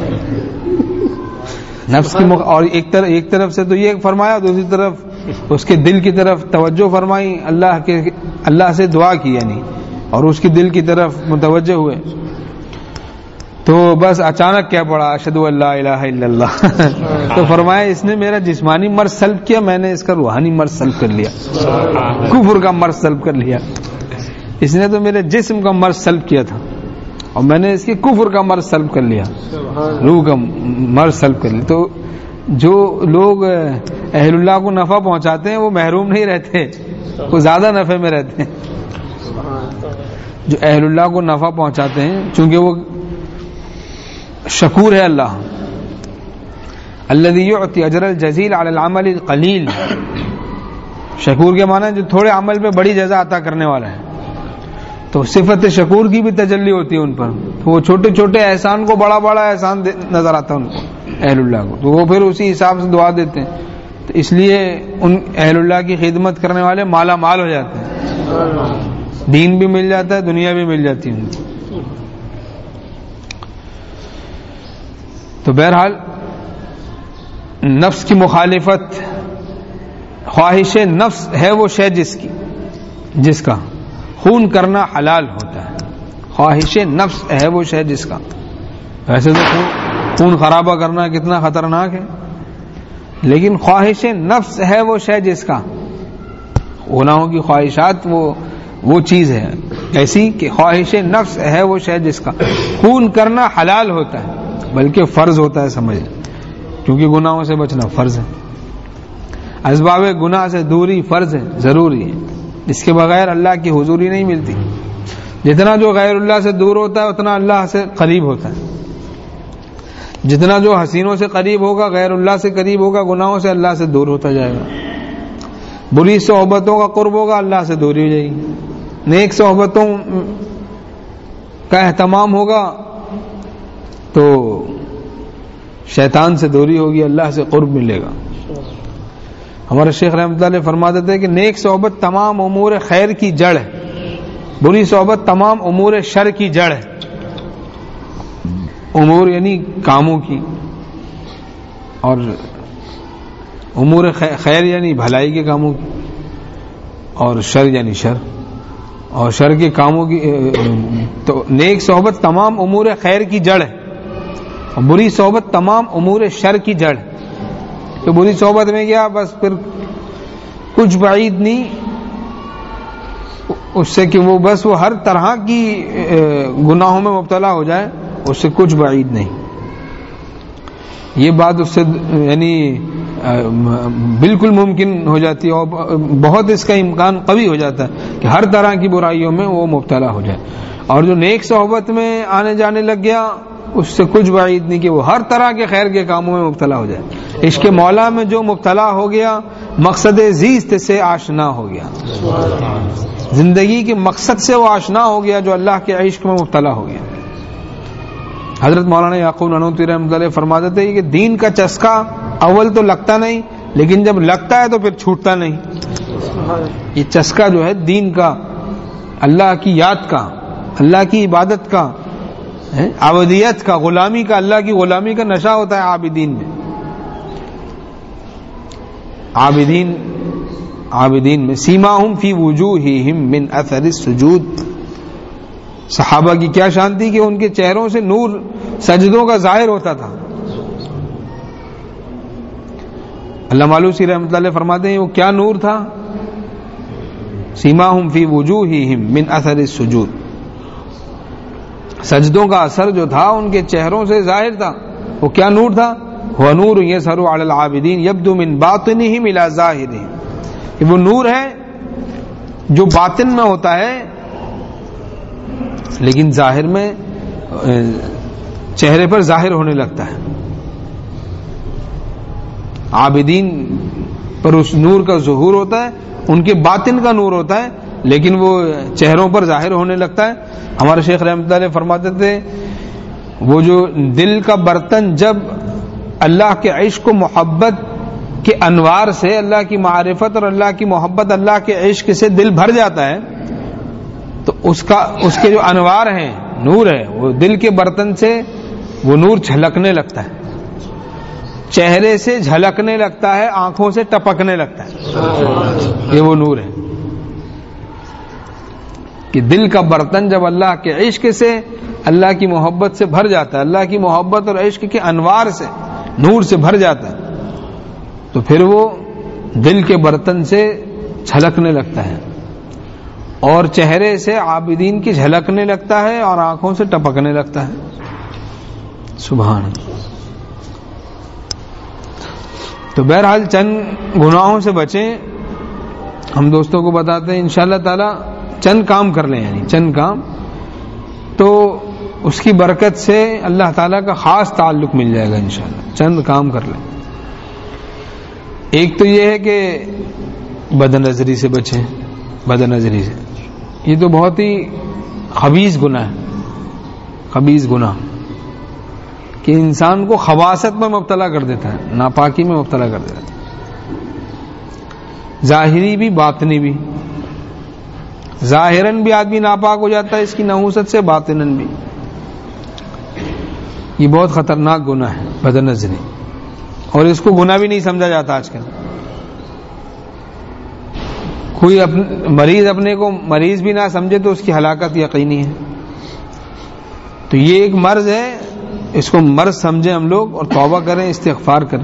نفس کی اور ایک طرف سے تو یہ فرمایا, دوسری طرف اس کے دل کی طرف توجہ فرمائی, اللہ سے دعا کی یعنی, اور اس کی دل کی طرف متوجہ ہوئے. تو بس اچانک کیا پڑا اشہد ان لا الہ الا اللہ. تو فرمایا اس نے میرا جسمانی مرض سلب کیا, میں نے اس کا روحانی مرض سلب کر لیا, کفر کا مرض سلب کر لیا. اس نے تو میرے جسم کا مرض سلب کیا تھا اور میں نے اس کی کفر کا مرض سلب کر لیا, روح کا مرض سلب کر لیا. تو جو لوگ اہل اللہ کو نفع پہنچاتے ہیں وہ محروم نہیں رہتے، وہ زیادہ نفع میں رہتے ہیں. جو اہل اللہ کو نفع پہنچاتے ہیں چونکہ وہ شکور ہے اللہ. الذی یعطی اجر الجزیل علی العمل القلیل، شکور کے معنی جو تھوڑے عمل پہ بڑی جزا عطا کرنے والا ہے. تو صفت شکور کی بھی تجلی ہوتی ہے ان پر، تو وہ چھوٹے چھوٹے احسان کو بڑا بڑا احسان نظر آتا ہے ان کو اہل اللہ کو، تو وہ پھر اسی حساب سے دعا دیتے ہیں. تو اس لیے ان اہل اللہ کی خدمت کرنے والے مالا مال ہو جاتے ہیں، دین بھی مل جاتا ہے، دنیا بھی مل جاتی ہے ان کو. تو بہرحال نفس کی مخالفت، خواہش نفس ہے وہ شے جس کا خون کرنا حلال ہوتا ہے. خواہش نفس ہے وہ شے جس کا، ویسے تو خون خرابہ کرنا کتنا خطرناک ہے، لیکن خواہش نفس ہے وہ شے جس کا، گناہوں کی خواہشات وہ چیز ہے ایسی کہ خواہش نفس ہے وہ شے جس کا خون کرنا حلال ہوتا ہے، بلکہ فرض ہوتا ہے سمجھ، کیونکہ گناہوں سے بچنا فرض ہے. اسباب گناہ سے دوری فرض ہے، ضروری ہے، اس کے بغیر اللہ کی حضوری نہیں ملتی. جتنا جو غیر اللہ سے دور ہوتا ہے اتنا اللہ سے قریب ہوتا ہے. جتنا جو حسینوں سے قریب ہوگا، غیر اللہ سے قریب ہوگا، گناہوں سے اللہ سے دور ہوتا جائے گا. بری صحبتوں کا قرب ہوگا، اللہ سے دوری ہو جائے گی. نیک صحبتوں کا اہتمام ہوگا تو شیطان سے دوری ہوگی، اللہ سے قرب ملے گا. ہمارے شیخ رحمۃ اللہ علیہ فرماتے تھے کہ نیک صحبت تمام امور خیر کی جڑ ہے، بری صحبت تمام امور شر کی جڑ ہے. امور یعنی کاموں کی، اور امور خیر یعنی بھلائی کے کاموں کی، اور شر یعنی شر اور شر کے کاموں کی. تو نیک صحبت تمام امور خیر کی جڑ ہے، اور بری صحبت تمام امور شر کی جڑ ہے. تو بری صحبت میں کیا، بس پھر کچھ بعید نہیں اس سے کہ وہ ہر طرح کی گناہوں میں مبتلا ہو جائے، اس سے کچھ بعید نہیں. یہ بات اس سے یعنی بالکل ممکن ہو جاتی ہے، اور بہت اس کا امکان قوی ہو جاتا ہے کہ ہر طرح کی برائیوں میں وہ مبتلا ہو جائے. اور جو نیک صحبت میں آنے جانے لگ گیا، اس سے کچھ بعید نہیں کہ وہ ہر طرح کے خیر کے کاموں میں مبتلا ہو جائے. عشق مولا میں جو مبتلا ہو گیا، مقصد زیست سے آشنا ہو گیا، زندگی کے مقصد سے وہ آشنا ہو گیا جو اللہ کے عشق میں مبتلا ہو گیا. حضرت مولانا یعقوب نانوتوی رحمۃ اللہ فرماتے تھے کہ دین کا چسکا اول تو لگتا نہیں، لیکن جب لگتا ہے تو پھر چھوٹتا نہیں. یہ چسکا جو ہے دین کا، اللہ کی یاد کا، اللہ کی عبادت کا، عبودیت کا، غلامی کا، اللہ کی غلامی کا نشہ ہوتا ہے عابدین میں. عابدین میں سیماہم فی وجوہہم من اثر السجود. صحابہ کی کیا شان تھی کہ ان کے چہروں سے نور سجدوں کا ظاہر ہوتا تھا. علامہ آلوسی رحمۃ اللہ علیہ فرماتے ہیں وہ کیا نور تھا، سیماہم فی وجوہہم من اثر السجود. سجدوں کا اثر جو تھا ان کے چہروں سے ظاہر تھا. وہ کیا نور تھا، وہ نور یظہر علی العابدین یبدو من باطنہم الی ظاہرہم. وہ نور ہے جو باطن میں ہوتا ہے لیکن ظاہر میں چہرے پر ظاہر ہونے لگتا ہے. عابدین پر اس نور کا ظہور ہوتا ہے، ان کے باطن کا نور ہوتا ہے، لیکن وہ چہروں پر ظاہر ہونے لگتا ہے. ہمارے شیخ رحمۃ اللہ علیہ فرماتے تھے وہ جو دل کا برتن جب اللہ کے عشق و محبت کے انوار سے، اللہ کی معرفت اور اللہ کی محبت، اللہ کے عشق سے دل بھر جاتا ہے، تو اس کے جو انوار ہیں، نور ہے، وہ دل کے برتن سے وہ نور جھلکنے لگتا ہے، چہرے سے جھلکنے لگتا ہے، آنکھوں سے ٹپکنے لگتا ہے. یہ وہ نور ہے کہ دل کا برتن جب اللہ کے عشق سے، اللہ کی محبت سے بھر جاتا ہے، اللہ کی محبت اور عشق کے انوار سے، نور سے بھر جاتا ہے، تو پھر وہ دل کے برتن سے جھلکنے لگتا ہے، اور چہرے سے عابدین کی جھلکنے لگتا ہے، اور آنکھوں سے ٹپکنے لگتا ہے. سبحان اللہ. تو بہرحال چند گناہوں سے بچیں. ہم دوستوں کو بتاتے ہیں انشاءاللہ تعالی چند کام کر لیں، یعنی چند کام، تو اس کی برکت سے اللہ تعالیٰ کا خاص تعلق مل جائے گا انشاءاللہ. چند کام کر لیں. ایک تو یہ ہے کہ بد نظری سے بچیں. بد نظری سے یہ تو بہت ہی خبیث گناہ ہے، خبیث گناہ کہ انسان کو خباثت میں مبتلا کر دیتا ہے، ناپاکی میں مبتلا کر دیتا ہے، ظاہری بھی باطنی بھی. ظاہراً بھی آدمی ناپاک ہو جاتا ہے اس کی نحوست سے، باطناً بھی. یہ بہت خطرناک گناہ ہے بد نظری، اور اس کو گناہ بھی نہیں سمجھا جاتا آج کل. کوئی مریض اپنے کو مریض بھی نہ سمجھے تو اس کی ہلاکت یقینی ہے. تو یہ ایک مرض ہے، اس کو مرض سمجھیں ہم لوگ اور توبہ کریں، استغفار کریں.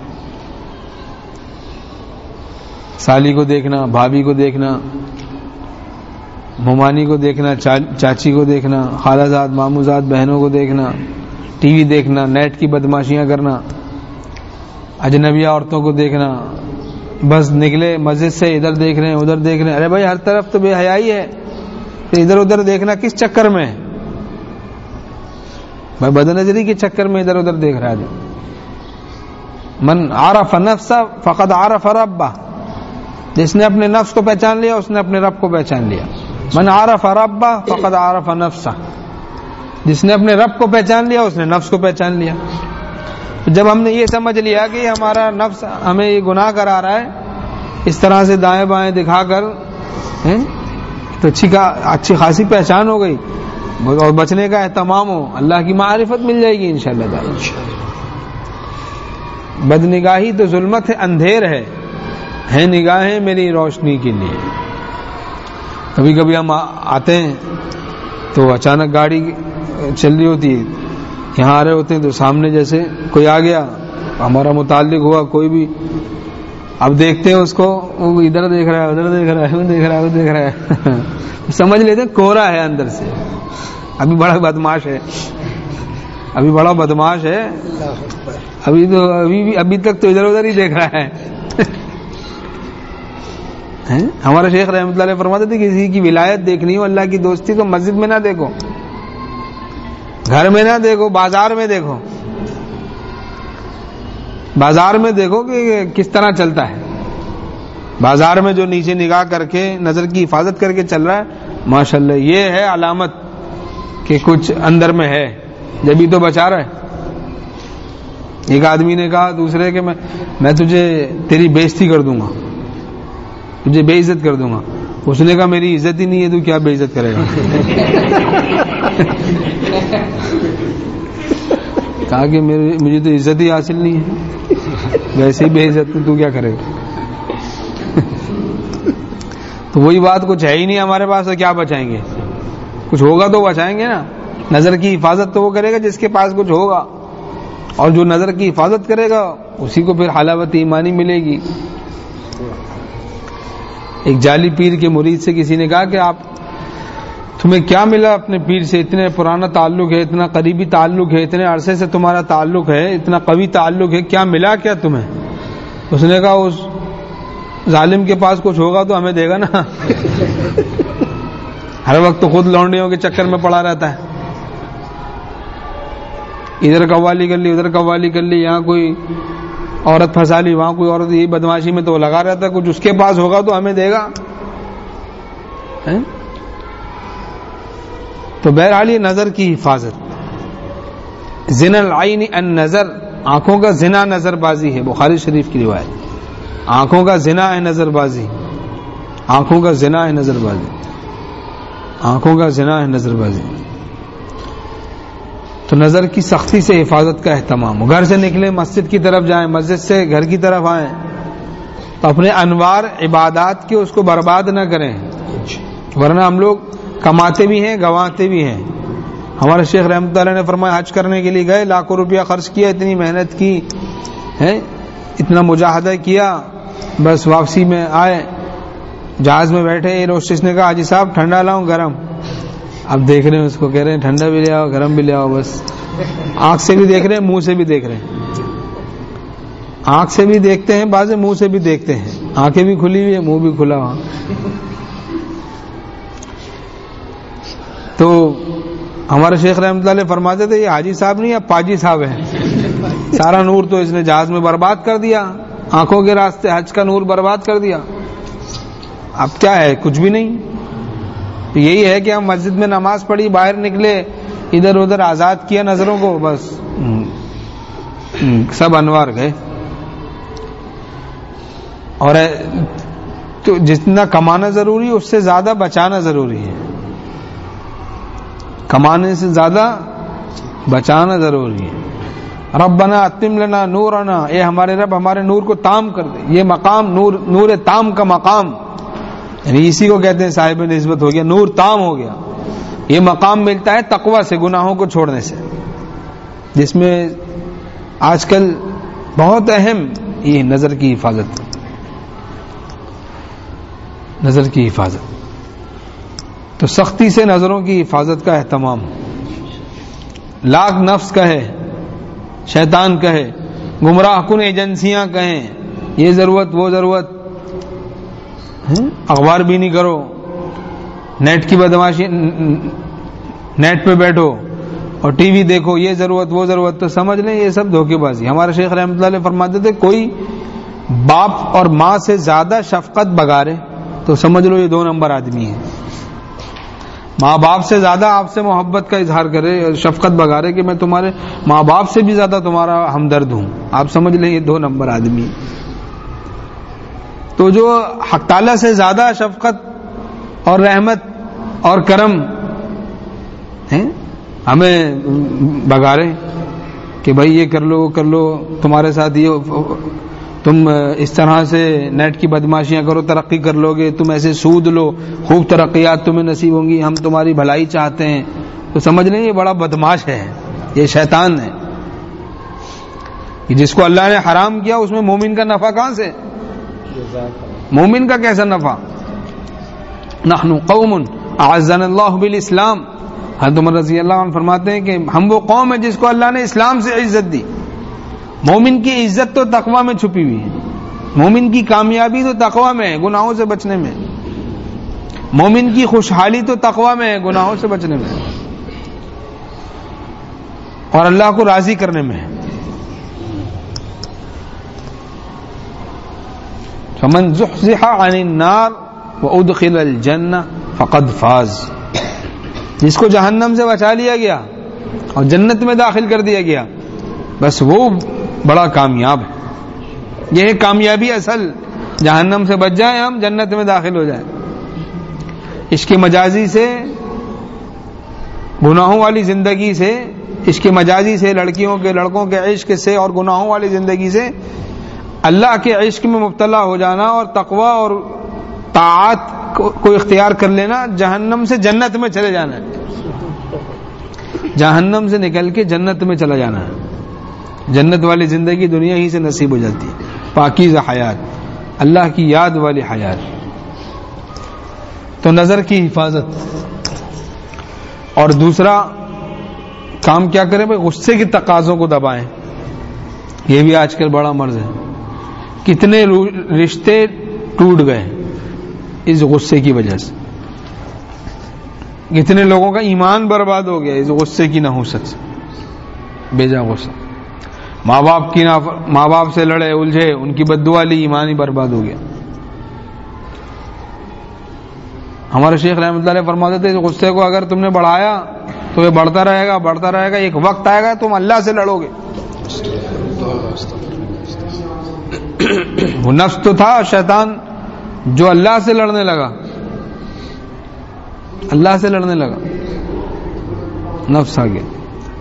سالی کو دیکھنا، بھابھی کو دیکھنا، ممانی کو دیکھنا، چاچی کو دیکھنا، خالہ زاد ماموں زاد بہنوں کو دیکھنا، ٹی وی دیکھنا، نیٹ کی بدماشیاں کرنا، اجنبی عورتوں کو دیکھنا. بس نکلے مسجد سے ادھر دیکھ رہے ہیں ادھر دیکھ رہے ہیں. ارے بھائی ہر طرف تو بے حیائی ہے، ادھر ادھر دیکھنا کس چکر میں ہے؟ بھائی بد نظری کے چکر میں ادھر ادھر دیکھ رہا ہے. من عرف نفسہ فقد عرف ربہ، جس نے اپنے نفس کو پہچان لیا اس نے اپنے رب کو پہچان لیا. من عرف ربہ فقد عرف نفسہ، جس نے اپنے رب کو پہچان لیا اس نے نفس کو پہچان لیا. جب ہم نے یہ سمجھ لیا کہ ہمارا نفس ہمیں یہ گناہ کرا رہا ہے اس طرح سے دائیں بائیں دکھا کر، تو اچھی خاصی پہچان ہو گئی اور بچنے کا اہتمام ہو، اللہ کی معرفت مل جائے گی انشاءاللہ تعالی. بد نگاہی تو ظلمت ہے، اندھیر ہے نگاہیں میری روشنی کے لیے. کبھی کبھی ہم آتے ہیں تو اچانک گاڑی چل رہی ہوتی ہے، یہاں آ رہے ہوتے ہیں تو سامنے جیسے کوئی آ گیا، ہمارا متعلق ہوا کوئی بھی، اب دیکھتے ہیں اس کو، وہ ادھر دیکھ رہا ہے ادھر دیکھ رہا ہے وہ دیکھ رہا ہے وہ دیکھ رہا ہے سمجھ لیتے ہیں کوڑا ہے اندر سے، ابھی بڑا بدماش ہے، ابھی بڑا بدماش ہے، ابھی تک تو ادھر ادھر ہی دیکھ رہا ہے. ہمارا شیخ رحمۃ اللہ علیہ فرماتے تھے کسی کی ولایت دیکھنی ہو، اللہ کی دوستی، تو مسجد میں نہ دیکھو، گھر میں نہ دیکھو، بازار میں دیکھو. بازار میں دیکھو کہ کس طرح چلتا ہے. بازار میں جو نیچے نگاہ کر کے نظر کی حفاظت کر کے چل رہا ہے، ماشاءاللہ یہ ہے علامت کہ کچھ اندر میں ہے، جبھی تو بچا رہا ہے. ایک آدمی نے کہا دوسرے کہ میں تجھے تیری بےزتی کر دوں گا، تجھے بے عزت کر دوں گا. اس نے کہا میری عزت ہی نہیں ہے، تو کیا بے عزت کرے گا؟ کہا کہ مجھے تو عزت ہی حاصل نہیں ہے، ویسے ہی بے عزت تو کیا کرے گا؟ تو وہی بات، کچھ ہے ہی نہیں ہمارے پاس تو کیا بچائیں گے؟ کچھ ہوگا تو بچائیں گے نا. نظر کی حفاظت تو وہ کرے گا جس کے پاس کچھ ہوگا، اور جو نظر کی حفاظت کرے گا اسی کو پھر حلاوت ایمانی ملے گی. ایک جعلی پیر کے مرید سے کسی نے کہا کہ تمہیں کیا ملا اپنے پیر سے؟ اتنے پرانا تعلق ہے، اتنا قریبی تعلق ہے، اتنے عرصے سے تمہارا تعلق ہے، اتنا قوی تعلق ہے، کیا ملا کیا تمہیں؟ اس نے کہا اس ظالم کے پاس کچھ ہوگا تو ہمیں دے گا نا. ہر وقت تو خود لونڈیوں کے چکر میں پڑا رہتا ہے، ادھر قوالی کر لی ادھر قوالی کر لی، یہاں کوئی عورت پھنسا لی وہاں کوئی عورت، یہی بدماشی میں تو لگا رہتا ہے. کچھ اس کے پاس ہوگا تو ہمیں دے گا. تو بہرحال یہ نظر کی حفاظت. زنا العین النظر، آنکھوں کا زنا نظر بازی ہے، بخاری شریف کی روایت. آنکھوں کا زنا ہے نظر بازی، آنکھوں کا زنا ہے نظر بازی، آنکھوں کا زنا ہے نظر بازی. تو نظر کی سختی سے حفاظت کا اہتمام ہو. گھر سے نکلیں مسجد کی طرف جائیں، مسجد سے گھر کی طرف آئیں تو اپنے انوار عبادات کے اس کو برباد نہ کریں، ورنہ ہم لوگ کماتے بھی ہیں گنواتے بھی ہیں. ہمارے شیخ رحمۃ اللہ نے فرمایا حج کرنے کے لیے گئے، لاکھوں روپیہ خرچ کیا، اتنی محنت کی ہے، اتنا مجاہدہ کیا، بس واپسی میں آئے، جہاز میں بیٹھے، ایئر ہوسٹس نے کہا حاجی صاحب ٹھنڈا لاؤں گرم؟ اب دیکھ رہے ہیں اس کو، کہہ رہے ہیں ٹھنڈا بھی لے آؤ گرم بھی لے آؤ، بس آنکھ سے بھی دیکھ رہے ہیں منہ سے بھی دیکھ رہے ہیں. آنکھ سے بھی دیکھتے ہیں بعض، منہ سے بھی دیکھتے ہیں، آنکھیں بھی کھلی ہوئی ہے، منہ بھی کھلا ہوا. تو ہمارے شیخ رحمۃ اللہ علیہ فرماتے تھے یہ حاجی صاحب نہیں، اب پاجی صاحب ہیں. سارا نور تو اس نے جہاز میں برباد کر دیا، آنکھوں کے راستے حج کا نور برباد کر دیا. اب کیا ہے؟ کچھ بھی نہیں. یہی ہے کہ ہم مسجد میں نماز پڑھی، باہر نکلے، ادھر ادھر آزاد کیا نظروں کو، بس سب انوار گئے. اور تو جتنا کمانا ضروری ہے اس سے زیادہ بچانا ضروری ہے. کمانے سے زیادہ بچانا ضروری ہے. ربنا اتم لنا نورنا، اے ہمارے رب ہمارے نور کو تام کر دے. یہ مقام نور تام کا مقام، یعنی اسی کو کہتے ہیں صاحب نسبت ہو گیا، نور تام ہو گیا. یہ مقام ملتا ہے تقوی سے، گناہوں کو چھوڑنے سے، جس میں آج کل بہت اہم یہ نظر کی حفاظت، نظر کی حفاظت. تو سختی سے نظروں کی حفاظت کا اہتمام. لاکھ نفس کہے، شیطان کہے، گمراہ کن ایجنسیاں کہیں، یہ ضرورت وہ ضرورت، اخبار بھی نہیں کرو، نیٹ کی بدماشی، نیٹ پہ بیٹھو اور ٹی وی دیکھو، یہ ضرورت وہ ضرورت، تو سمجھ لیں یہ سب دھوکے بازی. ہمارے شیخ رحمۃ اللہ علیہ فرماتے تھے کوئی باپ اور ماں سے زیادہ شفقت بگارے تو سمجھ لو یہ 2 نمبر آدمی ہے. ماں باپ سے زیادہ آپ سے محبت کا اظہار کرے، شفقت بگارے کہ میں تمہارے ماں باپ سے بھی زیادہ تمہارا ہمدرد ہوں، آپ سمجھ لیں یہ 2 نمبر آدمی. تو جو حق تعالی سے زیادہ شفقت اور رحمت اور کرم ہمیں بگارے کہ بھائی یہ کر لو وہ کر لو، تمہارے ساتھ یہ، تم اس طرح سے نیٹ کی بدماشیاں کرو ترقی کر لو گے، تم ایسے سود لو خوب ترقیات تمہیں نصیب ہوں گی، ہم تمہاری بھلائی چاہتے ہیں، تو سمجھ لیں یہ بڑا بدماش ہے، یہ شیطان ہے. جس کو اللہ نے حرام کیا اس میں مومن کا نفع کہاں سے؟ مومن کا کیسا نفع؟ نحن قوم اعزنا اللہ بالاسلام. حضرت عمر رضی اللہ عنہ فرماتے ہیں کہ ہم وہ قوم ہے جس کو اللہ نے اسلام سے عزت دی. مومن کی عزت تو تقوی میں چھپی ہوئی ہے، مومن کی کامیابی تو تقوی میں ہے، گناہوں سے بچنے میں. مومن کی خوشحالی تو تقوی میں ہے، گناہوں سے بچنے میں اور اللہ کو راضی کرنے میں ہے. فمن زحزح عن النار وادخل الجنہ فقد فاز. جس کو جہنم سے بچا لیا گیا اور جنت میں داخل کر دیا گیا، بس وہ بڑا کامیاب ہے. یہ ہے کامیابی اصل، جہنم سے بچ جائیں ہم، جنت میں داخل ہو جائیں. عشق مجازی سے، گناہوں والی زندگی سے، عشق مجازی سے، لڑکیوں کے لڑکوں کے عشق سے اور گناہوں والی زندگی سے اللہ کے عشق میں مبتلا ہو جانا اور تقوی اور طاعت کو اختیار کر لینا، جہنم سے جنت میں چلے جانا ہے. جہنم سے نکل کے جنت میں چلا جانا ہے. جنت والی زندگی دنیا ہی سے نصیب ہو جاتی ہے، پاکیزہ حیات، اللہ کی یاد والی حیات. تو نظر کی حفاظت. اور دوسرا کام کیا کریں بھائی؟ غصے کے تقاضوں کو دبائیں. یہ بھی آج کل بڑا مرض ہے. کتنے رشتے ٹوٹ گئے اس غصے کی وجہ سے، کتنے لوگوں کا ایمان برباد ہو گیا اس غصے کی نحوست سے، بیجا غصہ. ماں باپ سے لڑے الجھے، ان کی بددعا لی، ایمان ہی برباد ہو گیا. ہمارے شیخ رحمۃ اللہ علیہ فرماتے تھے اس غصے کو اگر تم نے بڑھایا تو یہ بڑھتا رہے گا بڑھتا رہے گا، ایک وقت آئے گا تم اللہ سے لڑو گے. وہ نفس تو تھا شیطان جو اللہ سے لڑنے لگا، اللہ سے لڑنے لگا، نفس آ گیا.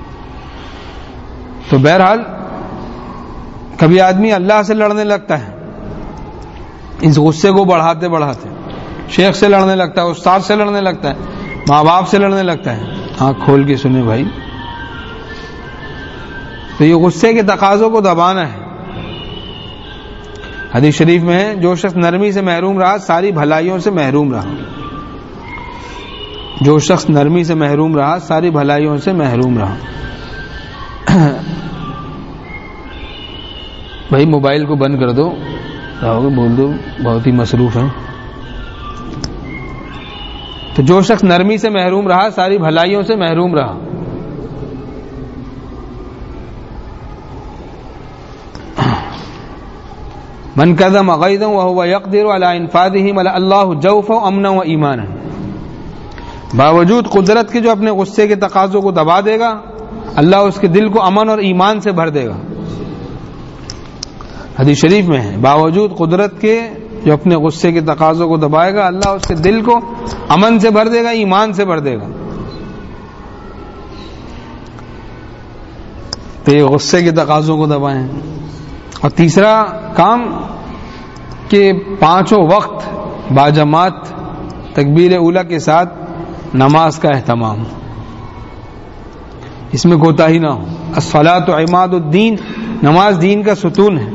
تو بہرحال کبھی آدمی اللہ سے لڑنے لگتا ہے اس غصے کو بڑھاتے بڑھاتے، شیخ سے لڑنے لگتا ہے، استاد سے لڑنے لگتا ہے، ماں باپ سے لڑنے لگتا ہے. آنکھ کھول کے سنیں بھائی، تو یہ غصے کے تقاضوں کو دبانا ہے. حدیث شریف میں ہے جو شخص نرمی سے محروم رہا ساری بھلائیوں سے محروم رہا. جو شخص نرمی سے محروم رہا ساری بھلائیوں سے محروم رہا. بھائی موبائل کو بند کر دو، بول دو بہت ہی مصروف ہیں. تو جو شخص نرمی سے محروم رہا ساری بھلائیوں سے محروم رہا. من کظم غیظا وهو يقدر على انفاذه ملأ الله جوفا امنا وایمانا. باوجود قدرت کے جو اپنے غصے کے تقاضوں کو دبا دے گا، اللہ اس کے دل کو امن اور ایمان سے بھر دے گا. حدیث شریف میں ہے باوجود قدرت کے جو اپنے غصے کے تقاضوں کو دبائے گا، اللہ اس کے دل کو امن سے بھر دے گا، ایمان سے بھر دے گا. تو یہ غصے کے تقاضوں کو دبائیں. اور تیسرا کام کہ 5 وقت باجماعت تکبیر اولیٰ کے ساتھ نماز کا اہتمام، اس میں کوتاہی نہ ہو. الصلاۃ عماد الدین، نماز دین کا ستون ہے.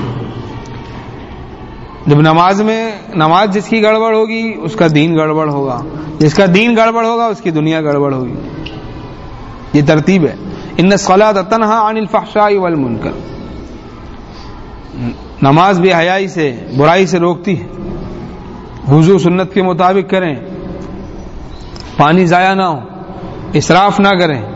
جب نماز جس کی گڑبڑ ہوگی اس کا دین گڑبڑ ہوگا، جس کا دین گڑبڑ ہوگا اس کی دنیا گڑبڑ ہوگی. یہ ترتیب ہے. ان الصلاۃ تنہی عن الفحشاء والمنکر، نماز بے حیائی سے، برائی سے روکتی ہے. وضو سنت کے مطابق کریں، پانی ضائع نہ ہو، اسراف نہ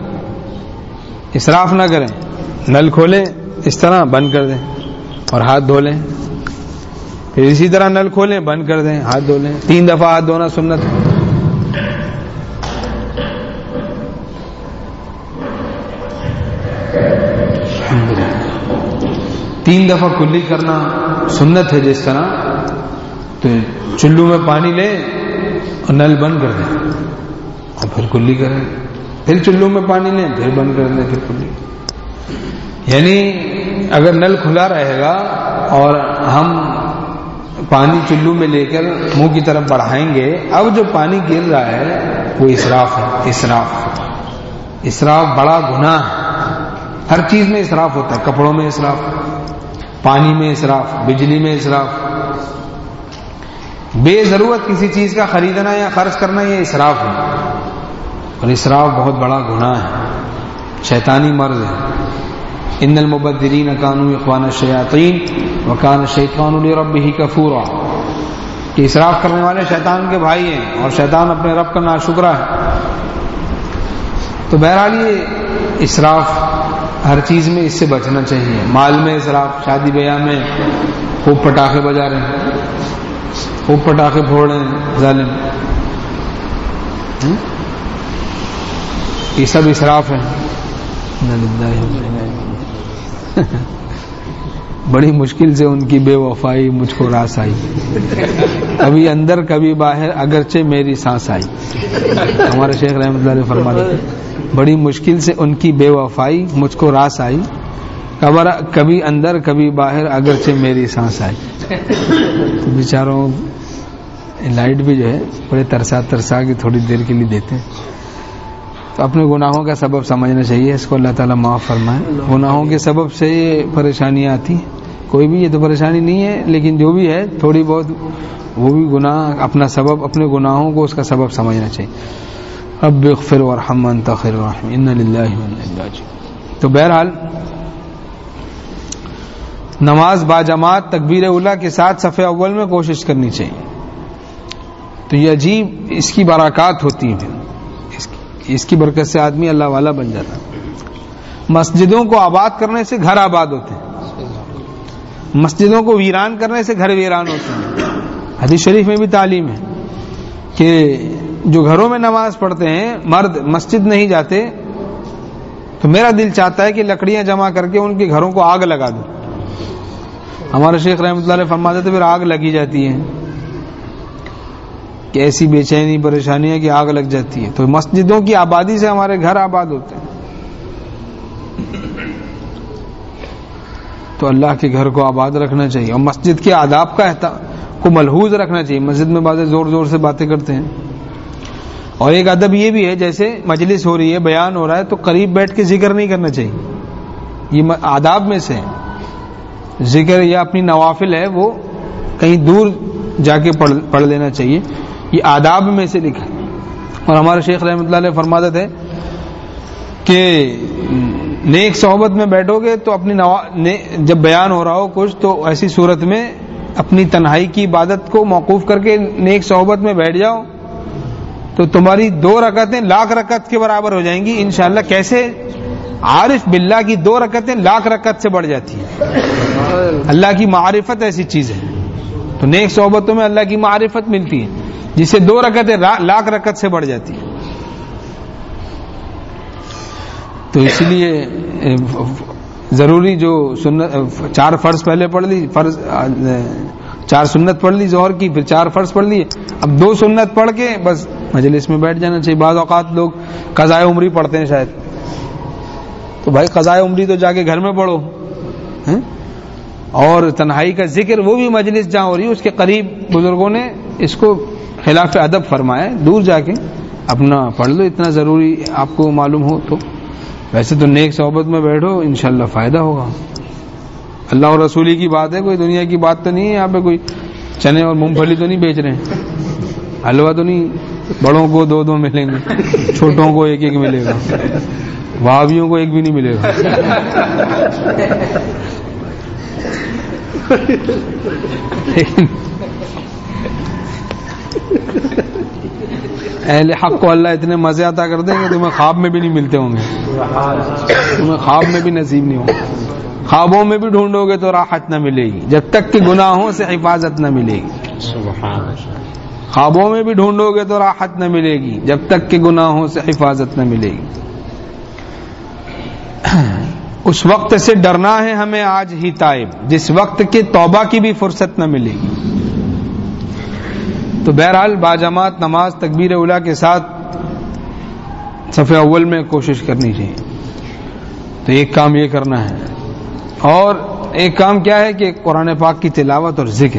کریں. نل کھولیں اس طرح بند کر دیں اور ہاتھ دھو لیں، پھر اسی طرح نل کھولیں بند کر دیں ہاتھ دھو لیں. 3 دفعہ ہاتھ دھونا سنت ہے. تین دفعہ کلی کرنا سنت ہے. جس طرح تو چلو میں پانی لیں اور نل بند کر دیں اور پھر کلی کریں، پھر چلو میں پانی لیں پھر بند کر دیں پھر کلی. یعنی اگر نل کھلا رہے گا اور ہم پانی چلو میں لے کر منہ کی طرف بڑھائیں گے، اب جو پانی گر رہا ہے وہ اسراف ہے. اسراف بڑا گناہ ہے. ہر چیز میں اسراف ہوتا ہے. کپڑوں میں اسراف، پانی میں اسراف، بجلی میں اسراف. بے ضرورت کسی چیز کا خریدنا یا خرچ کرنا یہ اسراف ہے، اور اسراف بہت بڑا گناہ ہے، شیطانی مرض ہے. ان المبذرین کانوا اخوان الشیاطین وکان الشیطان لربہ کفورا. کہ اسراف کرنے والے شیطان کے بھائی ہیں اور شیطان اپنے رب کا ناشکرا ہے. تو بہرحال یہ اسراف ہر چیز میں اس سے بچنا چاہیے. مال میں اسراف، شادی بیاہ میں خوب پٹاخے بجا رہے ہیں، خوب پٹاخے پھوڑ رہے ہیں ظالم، یہ سب اسراف ہے. بڑی مشکل سے ان کی بے وفائی مجھ کو راس آئی، کبھی اندر کبھی باہر اگرچہ میری سانس آئی. ہمارے شیخ رحمۃ اللہ علیہ فرماتے تھے بڑی مشکل سے ان کی بے وفائی مجھ کو راس آئی، کبھی اندر کبھی باہر اگرچہ میری سانس آئی. تو بیچاروں لائٹ بھی جو ہے بڑے ترسا کے تھوڑی دیر کے لیے دیتے ہیں. تو اپنے گناہوں کا سبب سمجھنا چاہیے، اس کو اللہ تعالیٰ معاف فرمائے. گناہوں کے سبب سے یہ پریشانیاں آتی ہیں. کوئی بھی یہ تو پریشانی نہیں ہے، لیکن جو بھی ہے تھوڑی بہت وہ بھی گناہ اپنا سبب، اپنے گناہوں کو اس کا سبب سمجھنا چاہیے. رب اغفر وارحم انت خیر الراحمین، انا للہ و انا الیہ راجعون. تو بہرحال نماز باجماعت تکبیر اولیٰ کے ساتھ صف اول میں کوشش کرنی چاہیے. تو یہ عجیب اس کی برکات ہوتی ہیں، اس کی برکت سے آدمی اللہ والا بن جاتا ہے. مسجدوں کو آباد کرنے سے گھر آباد ہوتے ہیں، مسجدوں کو ویران کرنے سے گھر ویران ہوتے ہیں. حدیث شریف میں بھی تعلیم ہے کہ جو گھروں میں نماز پڑھتے ہیں مرد مسجد نہیں جاتے تو میرا دل چاہتا ہے کہ لکڑیاں جمع کر کے ان کے گھروں کو آگ لگا دوں. ہمارے شیخ رحمۃ اللہ علیہ فرماتے تھے پھر آگ لگی جاتی ہے کہ ایسی بے چینی پریشانی ہے کہ آگ لگ جاتی ہے. تو مسجدوں کی آبادی سے ہمارے گھر آباد ہوتے ہیں. تو اللہ کے گھر کو آباد رکھنا چاہیے اور مسجد کے آداب کا کو ملحوظ رکھنا چاہیے. مسجد میں بعض زور زور سے باتیں کرتے ہیں. اور ایک ادب یہ بھی ہے جیسے مجلس ہو رہی ہے، بیان ہو رہا ہے تو قریب بیٹھ کے ذکر نہیں کرنا چاہیے. یہ آداب میں سے ذکر یا اپنی نوافل ہے وہ کہیں دور جا کے پڑھ لینا چاہیے. یہ آداب میں سے لکھا. اور ہمارے شیخ رحمۃ اللہ علیہ فرماتے تھے کہ نیک صحبت میں بیٹھو گے تو اپنی جب بیان ہو رہا ہو کچھ تو ایسی صورت میں اپنی تنہائی کی عبادت کو موقوف کر کے نیک صحبت میں بیٹھ جاؤ تو تمہاری 2 رکعتیں لاکھ رکعت کے برابر ہو جائیں گی انشاءاللہ. کیسے؟ عارف باللہ کی 2 رکعتیں لاکھ رکعت سے بڑھ جاتی ہیں. اللہ کی معرفت ایسی چیز ہے. تو نیک صحبتوں میں اللہ کی معرفت ملتی ہے جس سے 2 رکعتیں لاکھ رکعت سے بڑھ جاتی ہیں. تو اس لیے ضروری جو سنت 4 فرض پہلے پڑھ لی, 4 سنت پڑھ لی ظہر کی, پھر 4 فرض پڑھ لیے, اب 2 سنت پڑھ کے بس مجلس میں بیٹھ جانا چاہیے. بعض اوقات لوگ قضاء عمری پڑھتے ہیں شاید, تو بھائی قضاء عمری تو جا کے گھر میں پڑھو, اور تنہائی کا ذکر وہ بھی مجلس جہاں ہو رہی ہے اس کے قریب بزرگوں نے اس کو خلاف ادب فرمایا, دور جا کے اپنا پڑھ لو اتنا ضروری آپ کو معلوم ہو تو. ویسے تو نیک صحبت میں بیٹھو انشاءاللہ فائدہ ہوگا. اللہ اور رسولی کی بات ہے, کوئی دنیا کی بات تو نہیں ہے. یہاں پہ کوئی چنے اور مونگ پھلی تو نہیں بیچ رہے ہیں, حلوہ تو نہیں. بڑوں کو 2 ملیں گے, چھوٹوں کو 1 ملے گا, وہابیوں کو 1 بھی نہیں ملے گا. اہل حق کو اللہ اتنے مزے عطا کر دیں گے تمہیں خواب میں بھی نہیں ملتے ہوں گے, تمہیں خواب میں بھی نصیب نہیں ہوگا. خوابوں میں بھی ڈھونڈو گے تو راحت نہ ملے گی جب تک کہ گناہوں سے حفاظت نہ ملے گی. خوابوں میں بھی ڈھونڈو گے تو راحت نہ ملے گی جب تک کہ گناہوں سے حفاظت نہ ملے گی. اس وقت سے ڈرنا ہے ہمیں آج ہی تائب جس وقت کے توبہ کی بھی فرصت نہ ملے گی. تو بہرحال باجماعت نماز تکبیر اولیٰ کے ساتھ صف اول میں کوشش کرنی چاہیے. تو ایک کام یہ کرنا ہے, اور ایک کام کیا ہے کہ قرآن پاک کی تلاوت اور ذکر.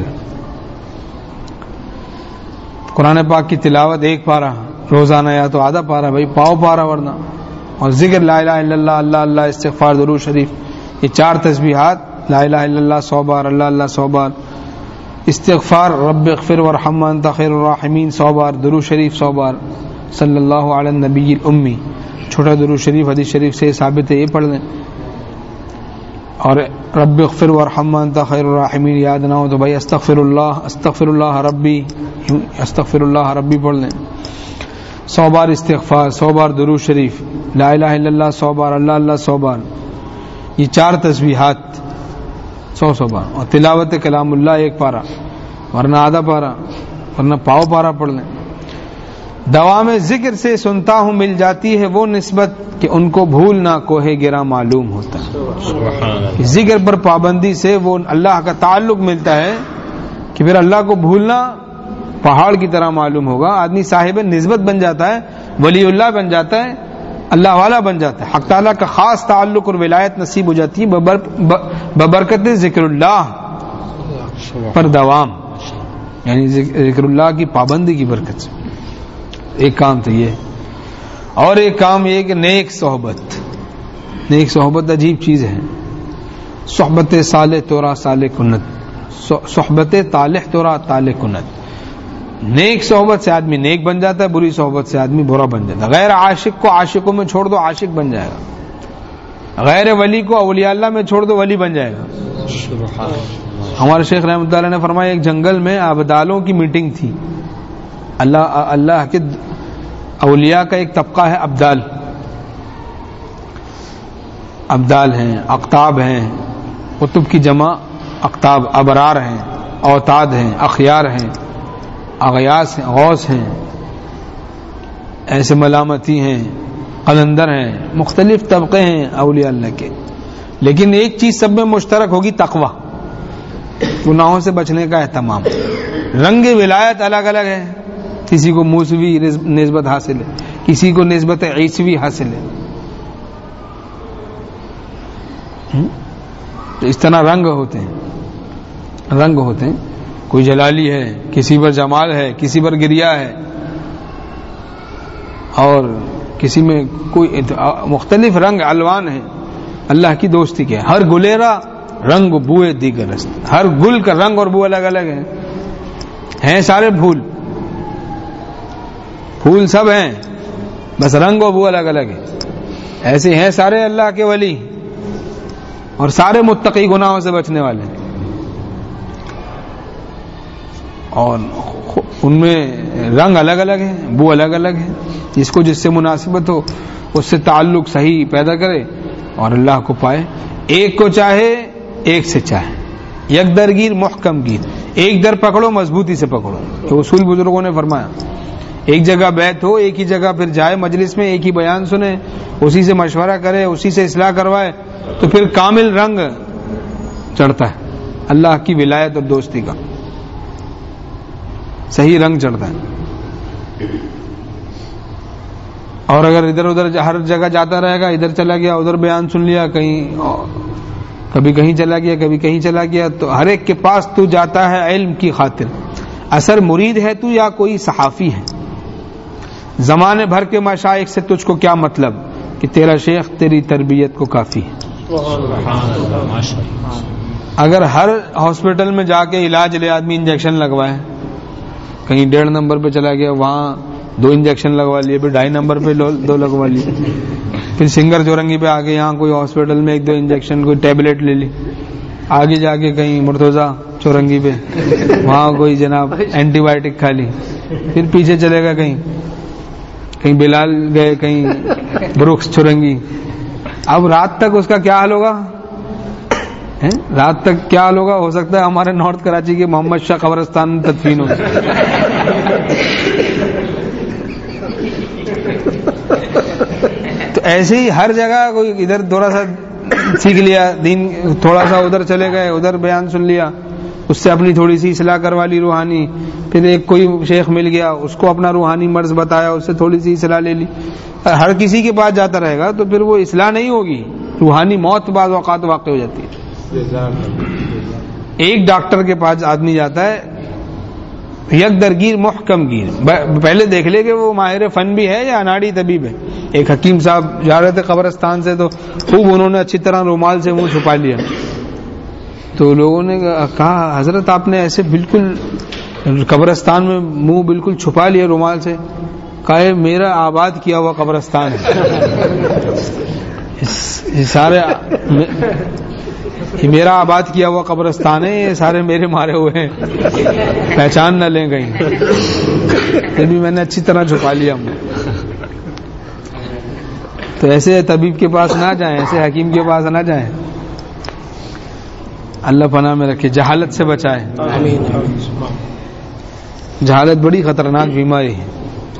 قرآن پاک کی تلاوت 1 پارہ روزانہ یا تو آدھا پارہ, بھائی پاؤ پارہ ورنہ, اور ذکر لا الہ الا اللہ, اللہ اللہ, استغفار, درود شریف, یہ 4 تسبیحات. لا الہ الا اللہ 100 بار, اللہ اللہ 100 بار, استغفار رب اغفر وارحم انت خیر الراحمین 100 بار, درود شریف 100 بار, صلی اللہ علی النبی الامی, چھوٹا درود شریف حدیث شریف سے ثابت ہے, یہ پڑھ لیں. اور رب اغفر وارحم انت خیر الراحمین یاد نہ ہو تو بھائی استغفر اللہ ربی, استغفر اللہ ربی پڑھ لیں. 100 بار استغفار, 100 بار درود شریف, لا الہ الا اللہ 100 بار, اللہ اللہ 100 بار, یہ 4 تسبیحات 100 بار. اور تلاوت کلام اللہ 1 پارہ ورنہ آدھا پارہ ورنہ پاؤ پارہ پڑھ لیں. دوام ذکر سے سنتا ہوں مل جاتی ہے وہ نسبت کہ ان کو بھولنا کوہ گرا معلوم ہوتا ہے. ذکر پر پابندی سے وہ اللہ کا تعلق ملتا ہے کہ پھر اللہ کو بھولنا پہاڑ کی طرح معلوم ہوگا. آدمی صاحب نسبت بن جاتا ہے, ولی اللہ بن جاتا ہے, اللہ والا بن جاتا ہے, حق تعالیٰ کا خاص تعلق اور ولایت نصیب ہو جاتی ہے ببرکت ذکر اللہ پر دوام, یعنی ذکر اللہ کی پابندی کی برکت سے. ایک کام تو یہ, اور ایک کام یہ کہ نیک صحبت. نیک صحبت عجیب چیز ہے. صحبت صالح تورا صالح کنت, صحبت طالح تورا طالح کنت. نیک صحبت سے آدمی نیک بن جاتا ہے, بری صحبت سے آدمی برا بن جاتا ہے. غیر عاشق کو عاشقوں میں چھوڑ دو عاشق بن جائے گا, غیر ولی کو اولیاء اللہ میں چھوڑ دو ولی بن جائے گا. ہمارے شیخ رحمۃ اللہ نے فرمایا ایک جنگل میں ابدالوں کی میٹنگ تھی. اللہ کے اولیاء کا ایک طبقہ ہے ابدال. ابدال ہیں, اقطاب ہیں, قطب کی جمع اقطاب, ابرار ہیں, اوتاد ہیں, اخیار ہیں, اغیاس ہیں, غوث ہیں, ایسے ملامتی ہیں, قلندر ہیں, مختلف طبقے ہیں اولیاء اللہ کے. لیکن ایک چیز سب میں مشترک ہوگی, تقوی, گناہوں سے بچنے کا اہتمام. رنگ ولایت الگ الگ ہے, کسی کو موسوی نسبت حاصل ہے, کسی کو نسبت عیسوی حاصل ہے. تو اس طرح رنگ ہوتے ہیں. کوئی جلالی ہے, کسی پر جمال ہے, کسی پر گریا ہے, اور کسی میں کوئی مختلف رنگ الوان ہے اللہ کی دوستی کے. ہر گلیرا رنگ بوئے دیگر است, ہر گل کا رنگ اور بو الگ الگ ہیں سارے پھول سب ہیں, بس رنگ اور بو الگ الگ ہے. ایسے ہیں سارے اللہ کے ولی اور سارے متقی گناہوں سے بچنے والے، اور ان میں رنگ الگ الگ ہیں، بو الگ الگ ہے. جس کو جس سے مناسبت ہو اس سے تعلق صحیح پیدا کرے اور اللہ کو پائے. ایک کو چاہے ایک سے چاہے، یک درگیر محکم گیر، ایک در پکڑو مضبوطی سے پکڑو. تو اصول بزرگوں نے فرمایا ایک جگہ بیت ہو، ایک ہی جگہ پھر جائے مجلس میں، ایک ہی بیان سنے، اسی سے مشورہ کرے، اسی سے اصلاح کروائے، تو پھر کامل رنگ چڑھتا ہے اللہ کی ولایت اور دوستی کا، صحیح رنگ چڑھتا ہے. اور اگر ادھر ادھر ہر جگہ جاتا رہے گا، ادھر چلا گیا ادھر بیان سن لیا، کبھی کہیں چلا گیا کبھی کہیں چلا گیا، تو ہر ایک کے پاس تو جاتا ہے علم کی خاطر. اثر مرید ہے تو یا کوئی صحافی ہے؟ زمانے بھر کے مشائخ سے تجھ کو کیا مطلب کہ تیرا شیخ تیری تربیت کو کافی ہے. اگر ہر ہاسپٹل میں جا کے علاج لے آدمی انجیکشن لگوائے، کہیں 1.5 نمبر پہ چلا گیا وہاں 2 انجیکشن لگوا لیے، پھر 2.5 نمبر پہ 2 لگوا لیے، پھر سنگر چورنگی پہ آگے یہاں کوئی ہاسپٹل میں 1-2 انجیکشن کوئی ٹیبلٹ لے لی، آگے جا کے کہیں مرتضیٰ چورنگی پہ وہاں کوئی جناب اینٹی بایوٹک کھا لی، پھر پیچھے چلے گا کہیں بلال گئے، کہیں بروکس چورنگی. اب رات تک اس کا کیا حال ہوگا؟ رات تک کیا حال ہوگا؟ ہو سکتا ہے ہمارے نارتھ کراچی کے محمد شاہ قبرستان میں تدفین ہو. تو ایسے ہی ہر جگہ کوئی ادھر تھوڑا سا سیکھ لیا دین، تھوڑا سا ادھر چلے گئے، ادھر بیان سن لیا، اس سے اپنی تھوڑی سی اصلاح کروا لی روحانی، پھر ایک کوئی شیخ مل گیا اس کو اپنا روحانی مرض بتایا، اس سے تھوڑی سی اصلاح لے لی. ہر کسی کے پاس جاتا رہے گا تو پھر وہ اصلاح نہیں ہوگی، روحانی موت بعض اوقات واقع ہو جاتی ہے. ایک ڈاکٹر کے پاس آدمی جاتا ہے یک درگیر محکم گیر، پہلے دیکھ لے کہ وہ ماہر فن بھی ہے یا اناڑی طبیب ہے. ایک حکیم صاحب جا رہے تھے قبرستان سے تو خوب انہوں نے اچھی طرح رومال سے منہ چھپا لیا، تو لوگوں نے کہا حضرت آپ نے ایسے بالکل قبرستان میں منہ بالکل چھپا لیا رومال سے. کہا ہے میرا آباد کیا ہوا قبرستان ہے، یہ سارے یہ میرا آباد کیا ہوا قبرستان ہے، یہ سارے میرے مارے ہوئے ہیں، پہچان نہ لیں کہیں. پھر بھی میں نے اچھی طرح چھپا لیا. تو ایسے طبیب کے پاس نہ جائیں، ایسے حکیم کے پاس نہ جائیں. اللہ پناہ میں رکھے، جہالت سے بچائے. جہالت بڑی خطرناک بیماری ہے.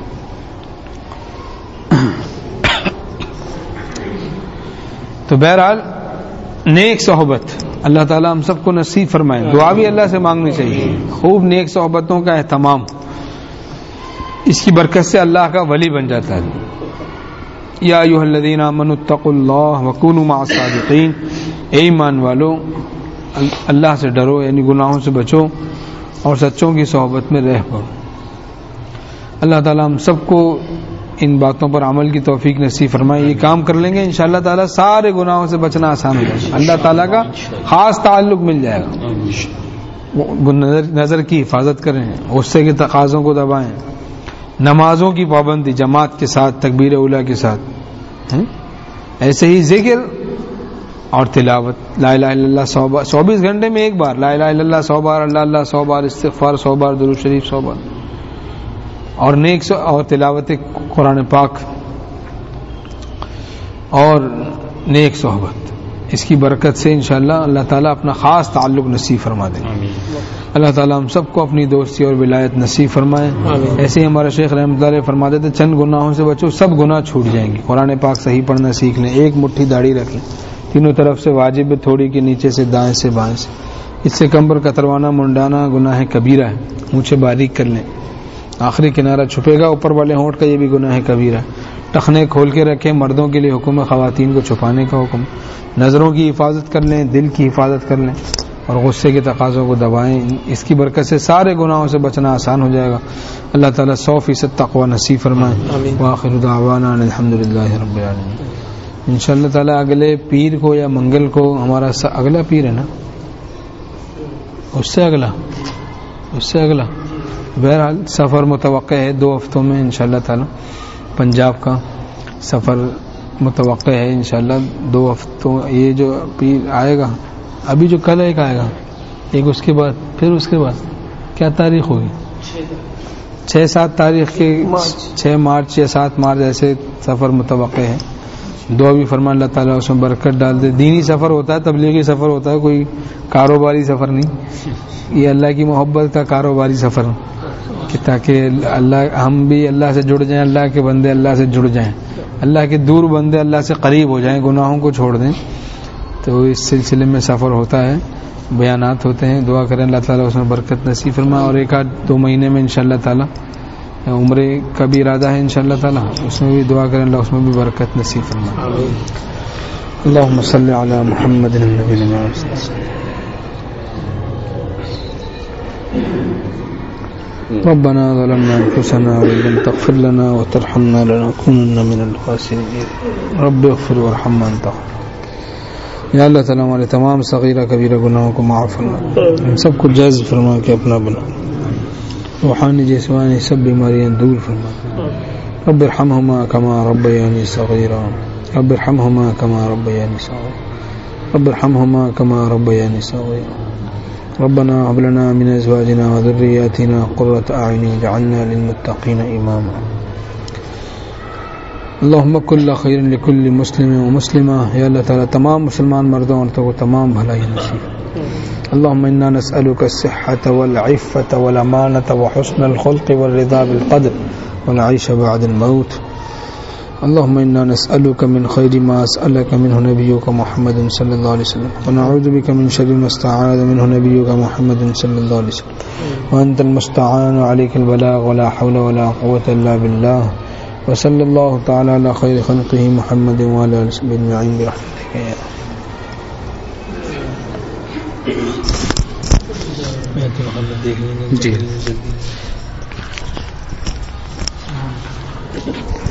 تو بہرحال نیک صحبت اللہ تعالیٰ ہم سب کو نصیب فرمائے. دعا بھی اللہ سے مانگنی چاہیے، خوب نیک صحبتوں کا اہتمام، اس کی برکت سے اللہ کا ولی بن جاتا ہے. یا ایھا الذین آمنوا اتقوا اللہ وکونوا مع الصادقین، اے ایمان والو اللہ سے ڈرو، یعنی گناہوں سے بچو اور سچوں کی صحبت میں رہ پڑو. اللہ تعالیٰ ہم سب کو ان باتوں پر عمل کی توفیق نصیب فرمائے. یہ کام کر لیں گے انشاءاللہ تعالیٰ سارے گناہوں سے بچنا آسان ہو جائے گا، اللہ تعالیٰ کا خاص تعلق مل جائے گا. نظر کی حفاظت کریں، غصے کے تقاضوں کو دبائیں، نمازوں کی پابندی جماعت کے ساتھ تکبیر اولیٰ کے ساتھ، ایسے ہی ذکر اور تلاوت، لا الہ الا اللہ 24 گھنٹے میں ایک بار لا الہ الا اللہ 100 بار، اللہ اللہ 100 بار، استغفار 100 بار، درود شریف 100 بار، اور نیک اور تلاوت قرآن پاک اور نیک صحبت، اس کی برکت سے انشاءاللہ اللہ تعالیٰ اپنا خاص تعلق نصیب فرما دیں. اللہ تعالیٰ ہم سب کو اپنی دوستی اور ولایت نصیب فرمائے. ایسے ہی ہمارا شیخ رحمۃ اللہ علیہ فرماتے تھے چند گناہوں سے بچو سب گناہ چھوٹ جائیں گے. قرآن پاک صحیح پڑھنا سیکھ لیں، ایک مٹھی داڑھی رکھ لیں، تینوں طرف سے واجب ہے، تھوڑی کے نیچے سے دائیں سے بائیں سے، اس سے کمر کتروانا منڈانا گناہ کبیرہ ہے، مونچھیں باریک کر لیں، آخری کنارہ چھپے گا اوپر والے ہونٹ کا، یہ بھی گناہ کبیرہ ہے. ٹخنے کھول کے رکھیں، مردوں کے لیے حکم ہے، خواتین کو چھپانے کا حکم. نظروں کی حفاظت کر لیں، دل کی حفاظت کر لیں، اور غصے کے تقاضوں کو دبائیں. اس کی برکت سے سارے گناہوں سے بچنا آسان ہو جائے گا. اللہ تعالیٰ 100% تقوی نصیب فرمائے. وآخر دعوانا الحمدللہ رب العالمین. انشاءاللہ تعالیٰ اگلے پیر کو یا منگل کو ہمارا اگلا پیر ہے نا، اس سے اگلا بہرحال سفر متوقع ہے 2 ہفتوں میں انشاءاللہ تعالیٰ. پنجاب کا سفر متوقع ہے انشاءاللہ 2 ہفتوں. یہ جو آئے گا ابھی جو کل ایک آئے گا ایک اس کے بعد پھر اس کے بعد کیا تاریخ ہوگی 6-7 تاریخ کے 6 مارچ یا 7 مارچ ایسے سفر متوقع ہے. دعا بھی فرما اللہ تعالیٰ اس میں برکت ڈال دے. دینی سفر ہوتا ہے تبلیغی سفر ہوتا ہے کوئی کاروباری سفر نہیں. یہ اللہ کی محبت کا کاروباری سفر کہ تاکہ اللہ ہم بھی اللہ سے جڑ جائیں اللہ کے بندے اللہ سے جڑ جائیں اللہ کے دور بندے اللہ سے قریب ہو جائیں گناہوں کو چھوڑ دیں. تو اس سلسلے میں سفر ہوتا ہے بیانات ہوتے ہیں. دعا کریں اللہ تعالیٰ اس میں برکت نصیب فرما. اور 1-2 مہینے میں انشاءاللہ تعالیٰ عمرے کا بھی ارادہ ہے انشاءاللہ تعالیٰ اس میں بھی دعا کریں اللہ اس میں بھی برکت نصیب فرما. اللہم صلی علی محمد النبی ربنا ظلمنا انفسنا وان لم تغفر لنا وترحمنا لنكونن من الخاسرين رب اغفر وارحم وانت. یا اللہ تعالیٰ ہمارے تمام صغیرہ کبیرہ گناہوں کو معاف فرما ہم سب کو جائز فرما کے اپنا بنا روحانی جسمانی سب بیماریاں دور فرما. رب ارحمهما كما ربياني صغيرا رب ارحمهما كما ربياني صغيرا رب ارحمهما كما ربياني صغيرا. ربنا هب لنا من ازواجنا وذرياتنا قرة اعين واجعلنا للمتقين اماما. اللهم كل خير لكل مسلم ومسلمة. یا اللہ تعالیٰ تمام مسلمان مردوں عورتوں کو تمام بھلائی نصیب. اللهم انا نسألك الصحة والعفة والامانة وحسن الخلق والرضا بالقدر والعيش بعد الموت. اللهم انا نسألك من خير ما سألك منه نبيك محمد صلى الله عليه وسلم ونعوذ بك من شر ما استعاذ منه نبيك محمد صلى الله عليه وسلم وانت المستعان وعليك البلاغ ولا حول ولا قوة الا بالله. وصلی اللہ تعالی علی خیر خلقہ محمد وعلی آلہ وصحبہ اجمعین برحمتک. جی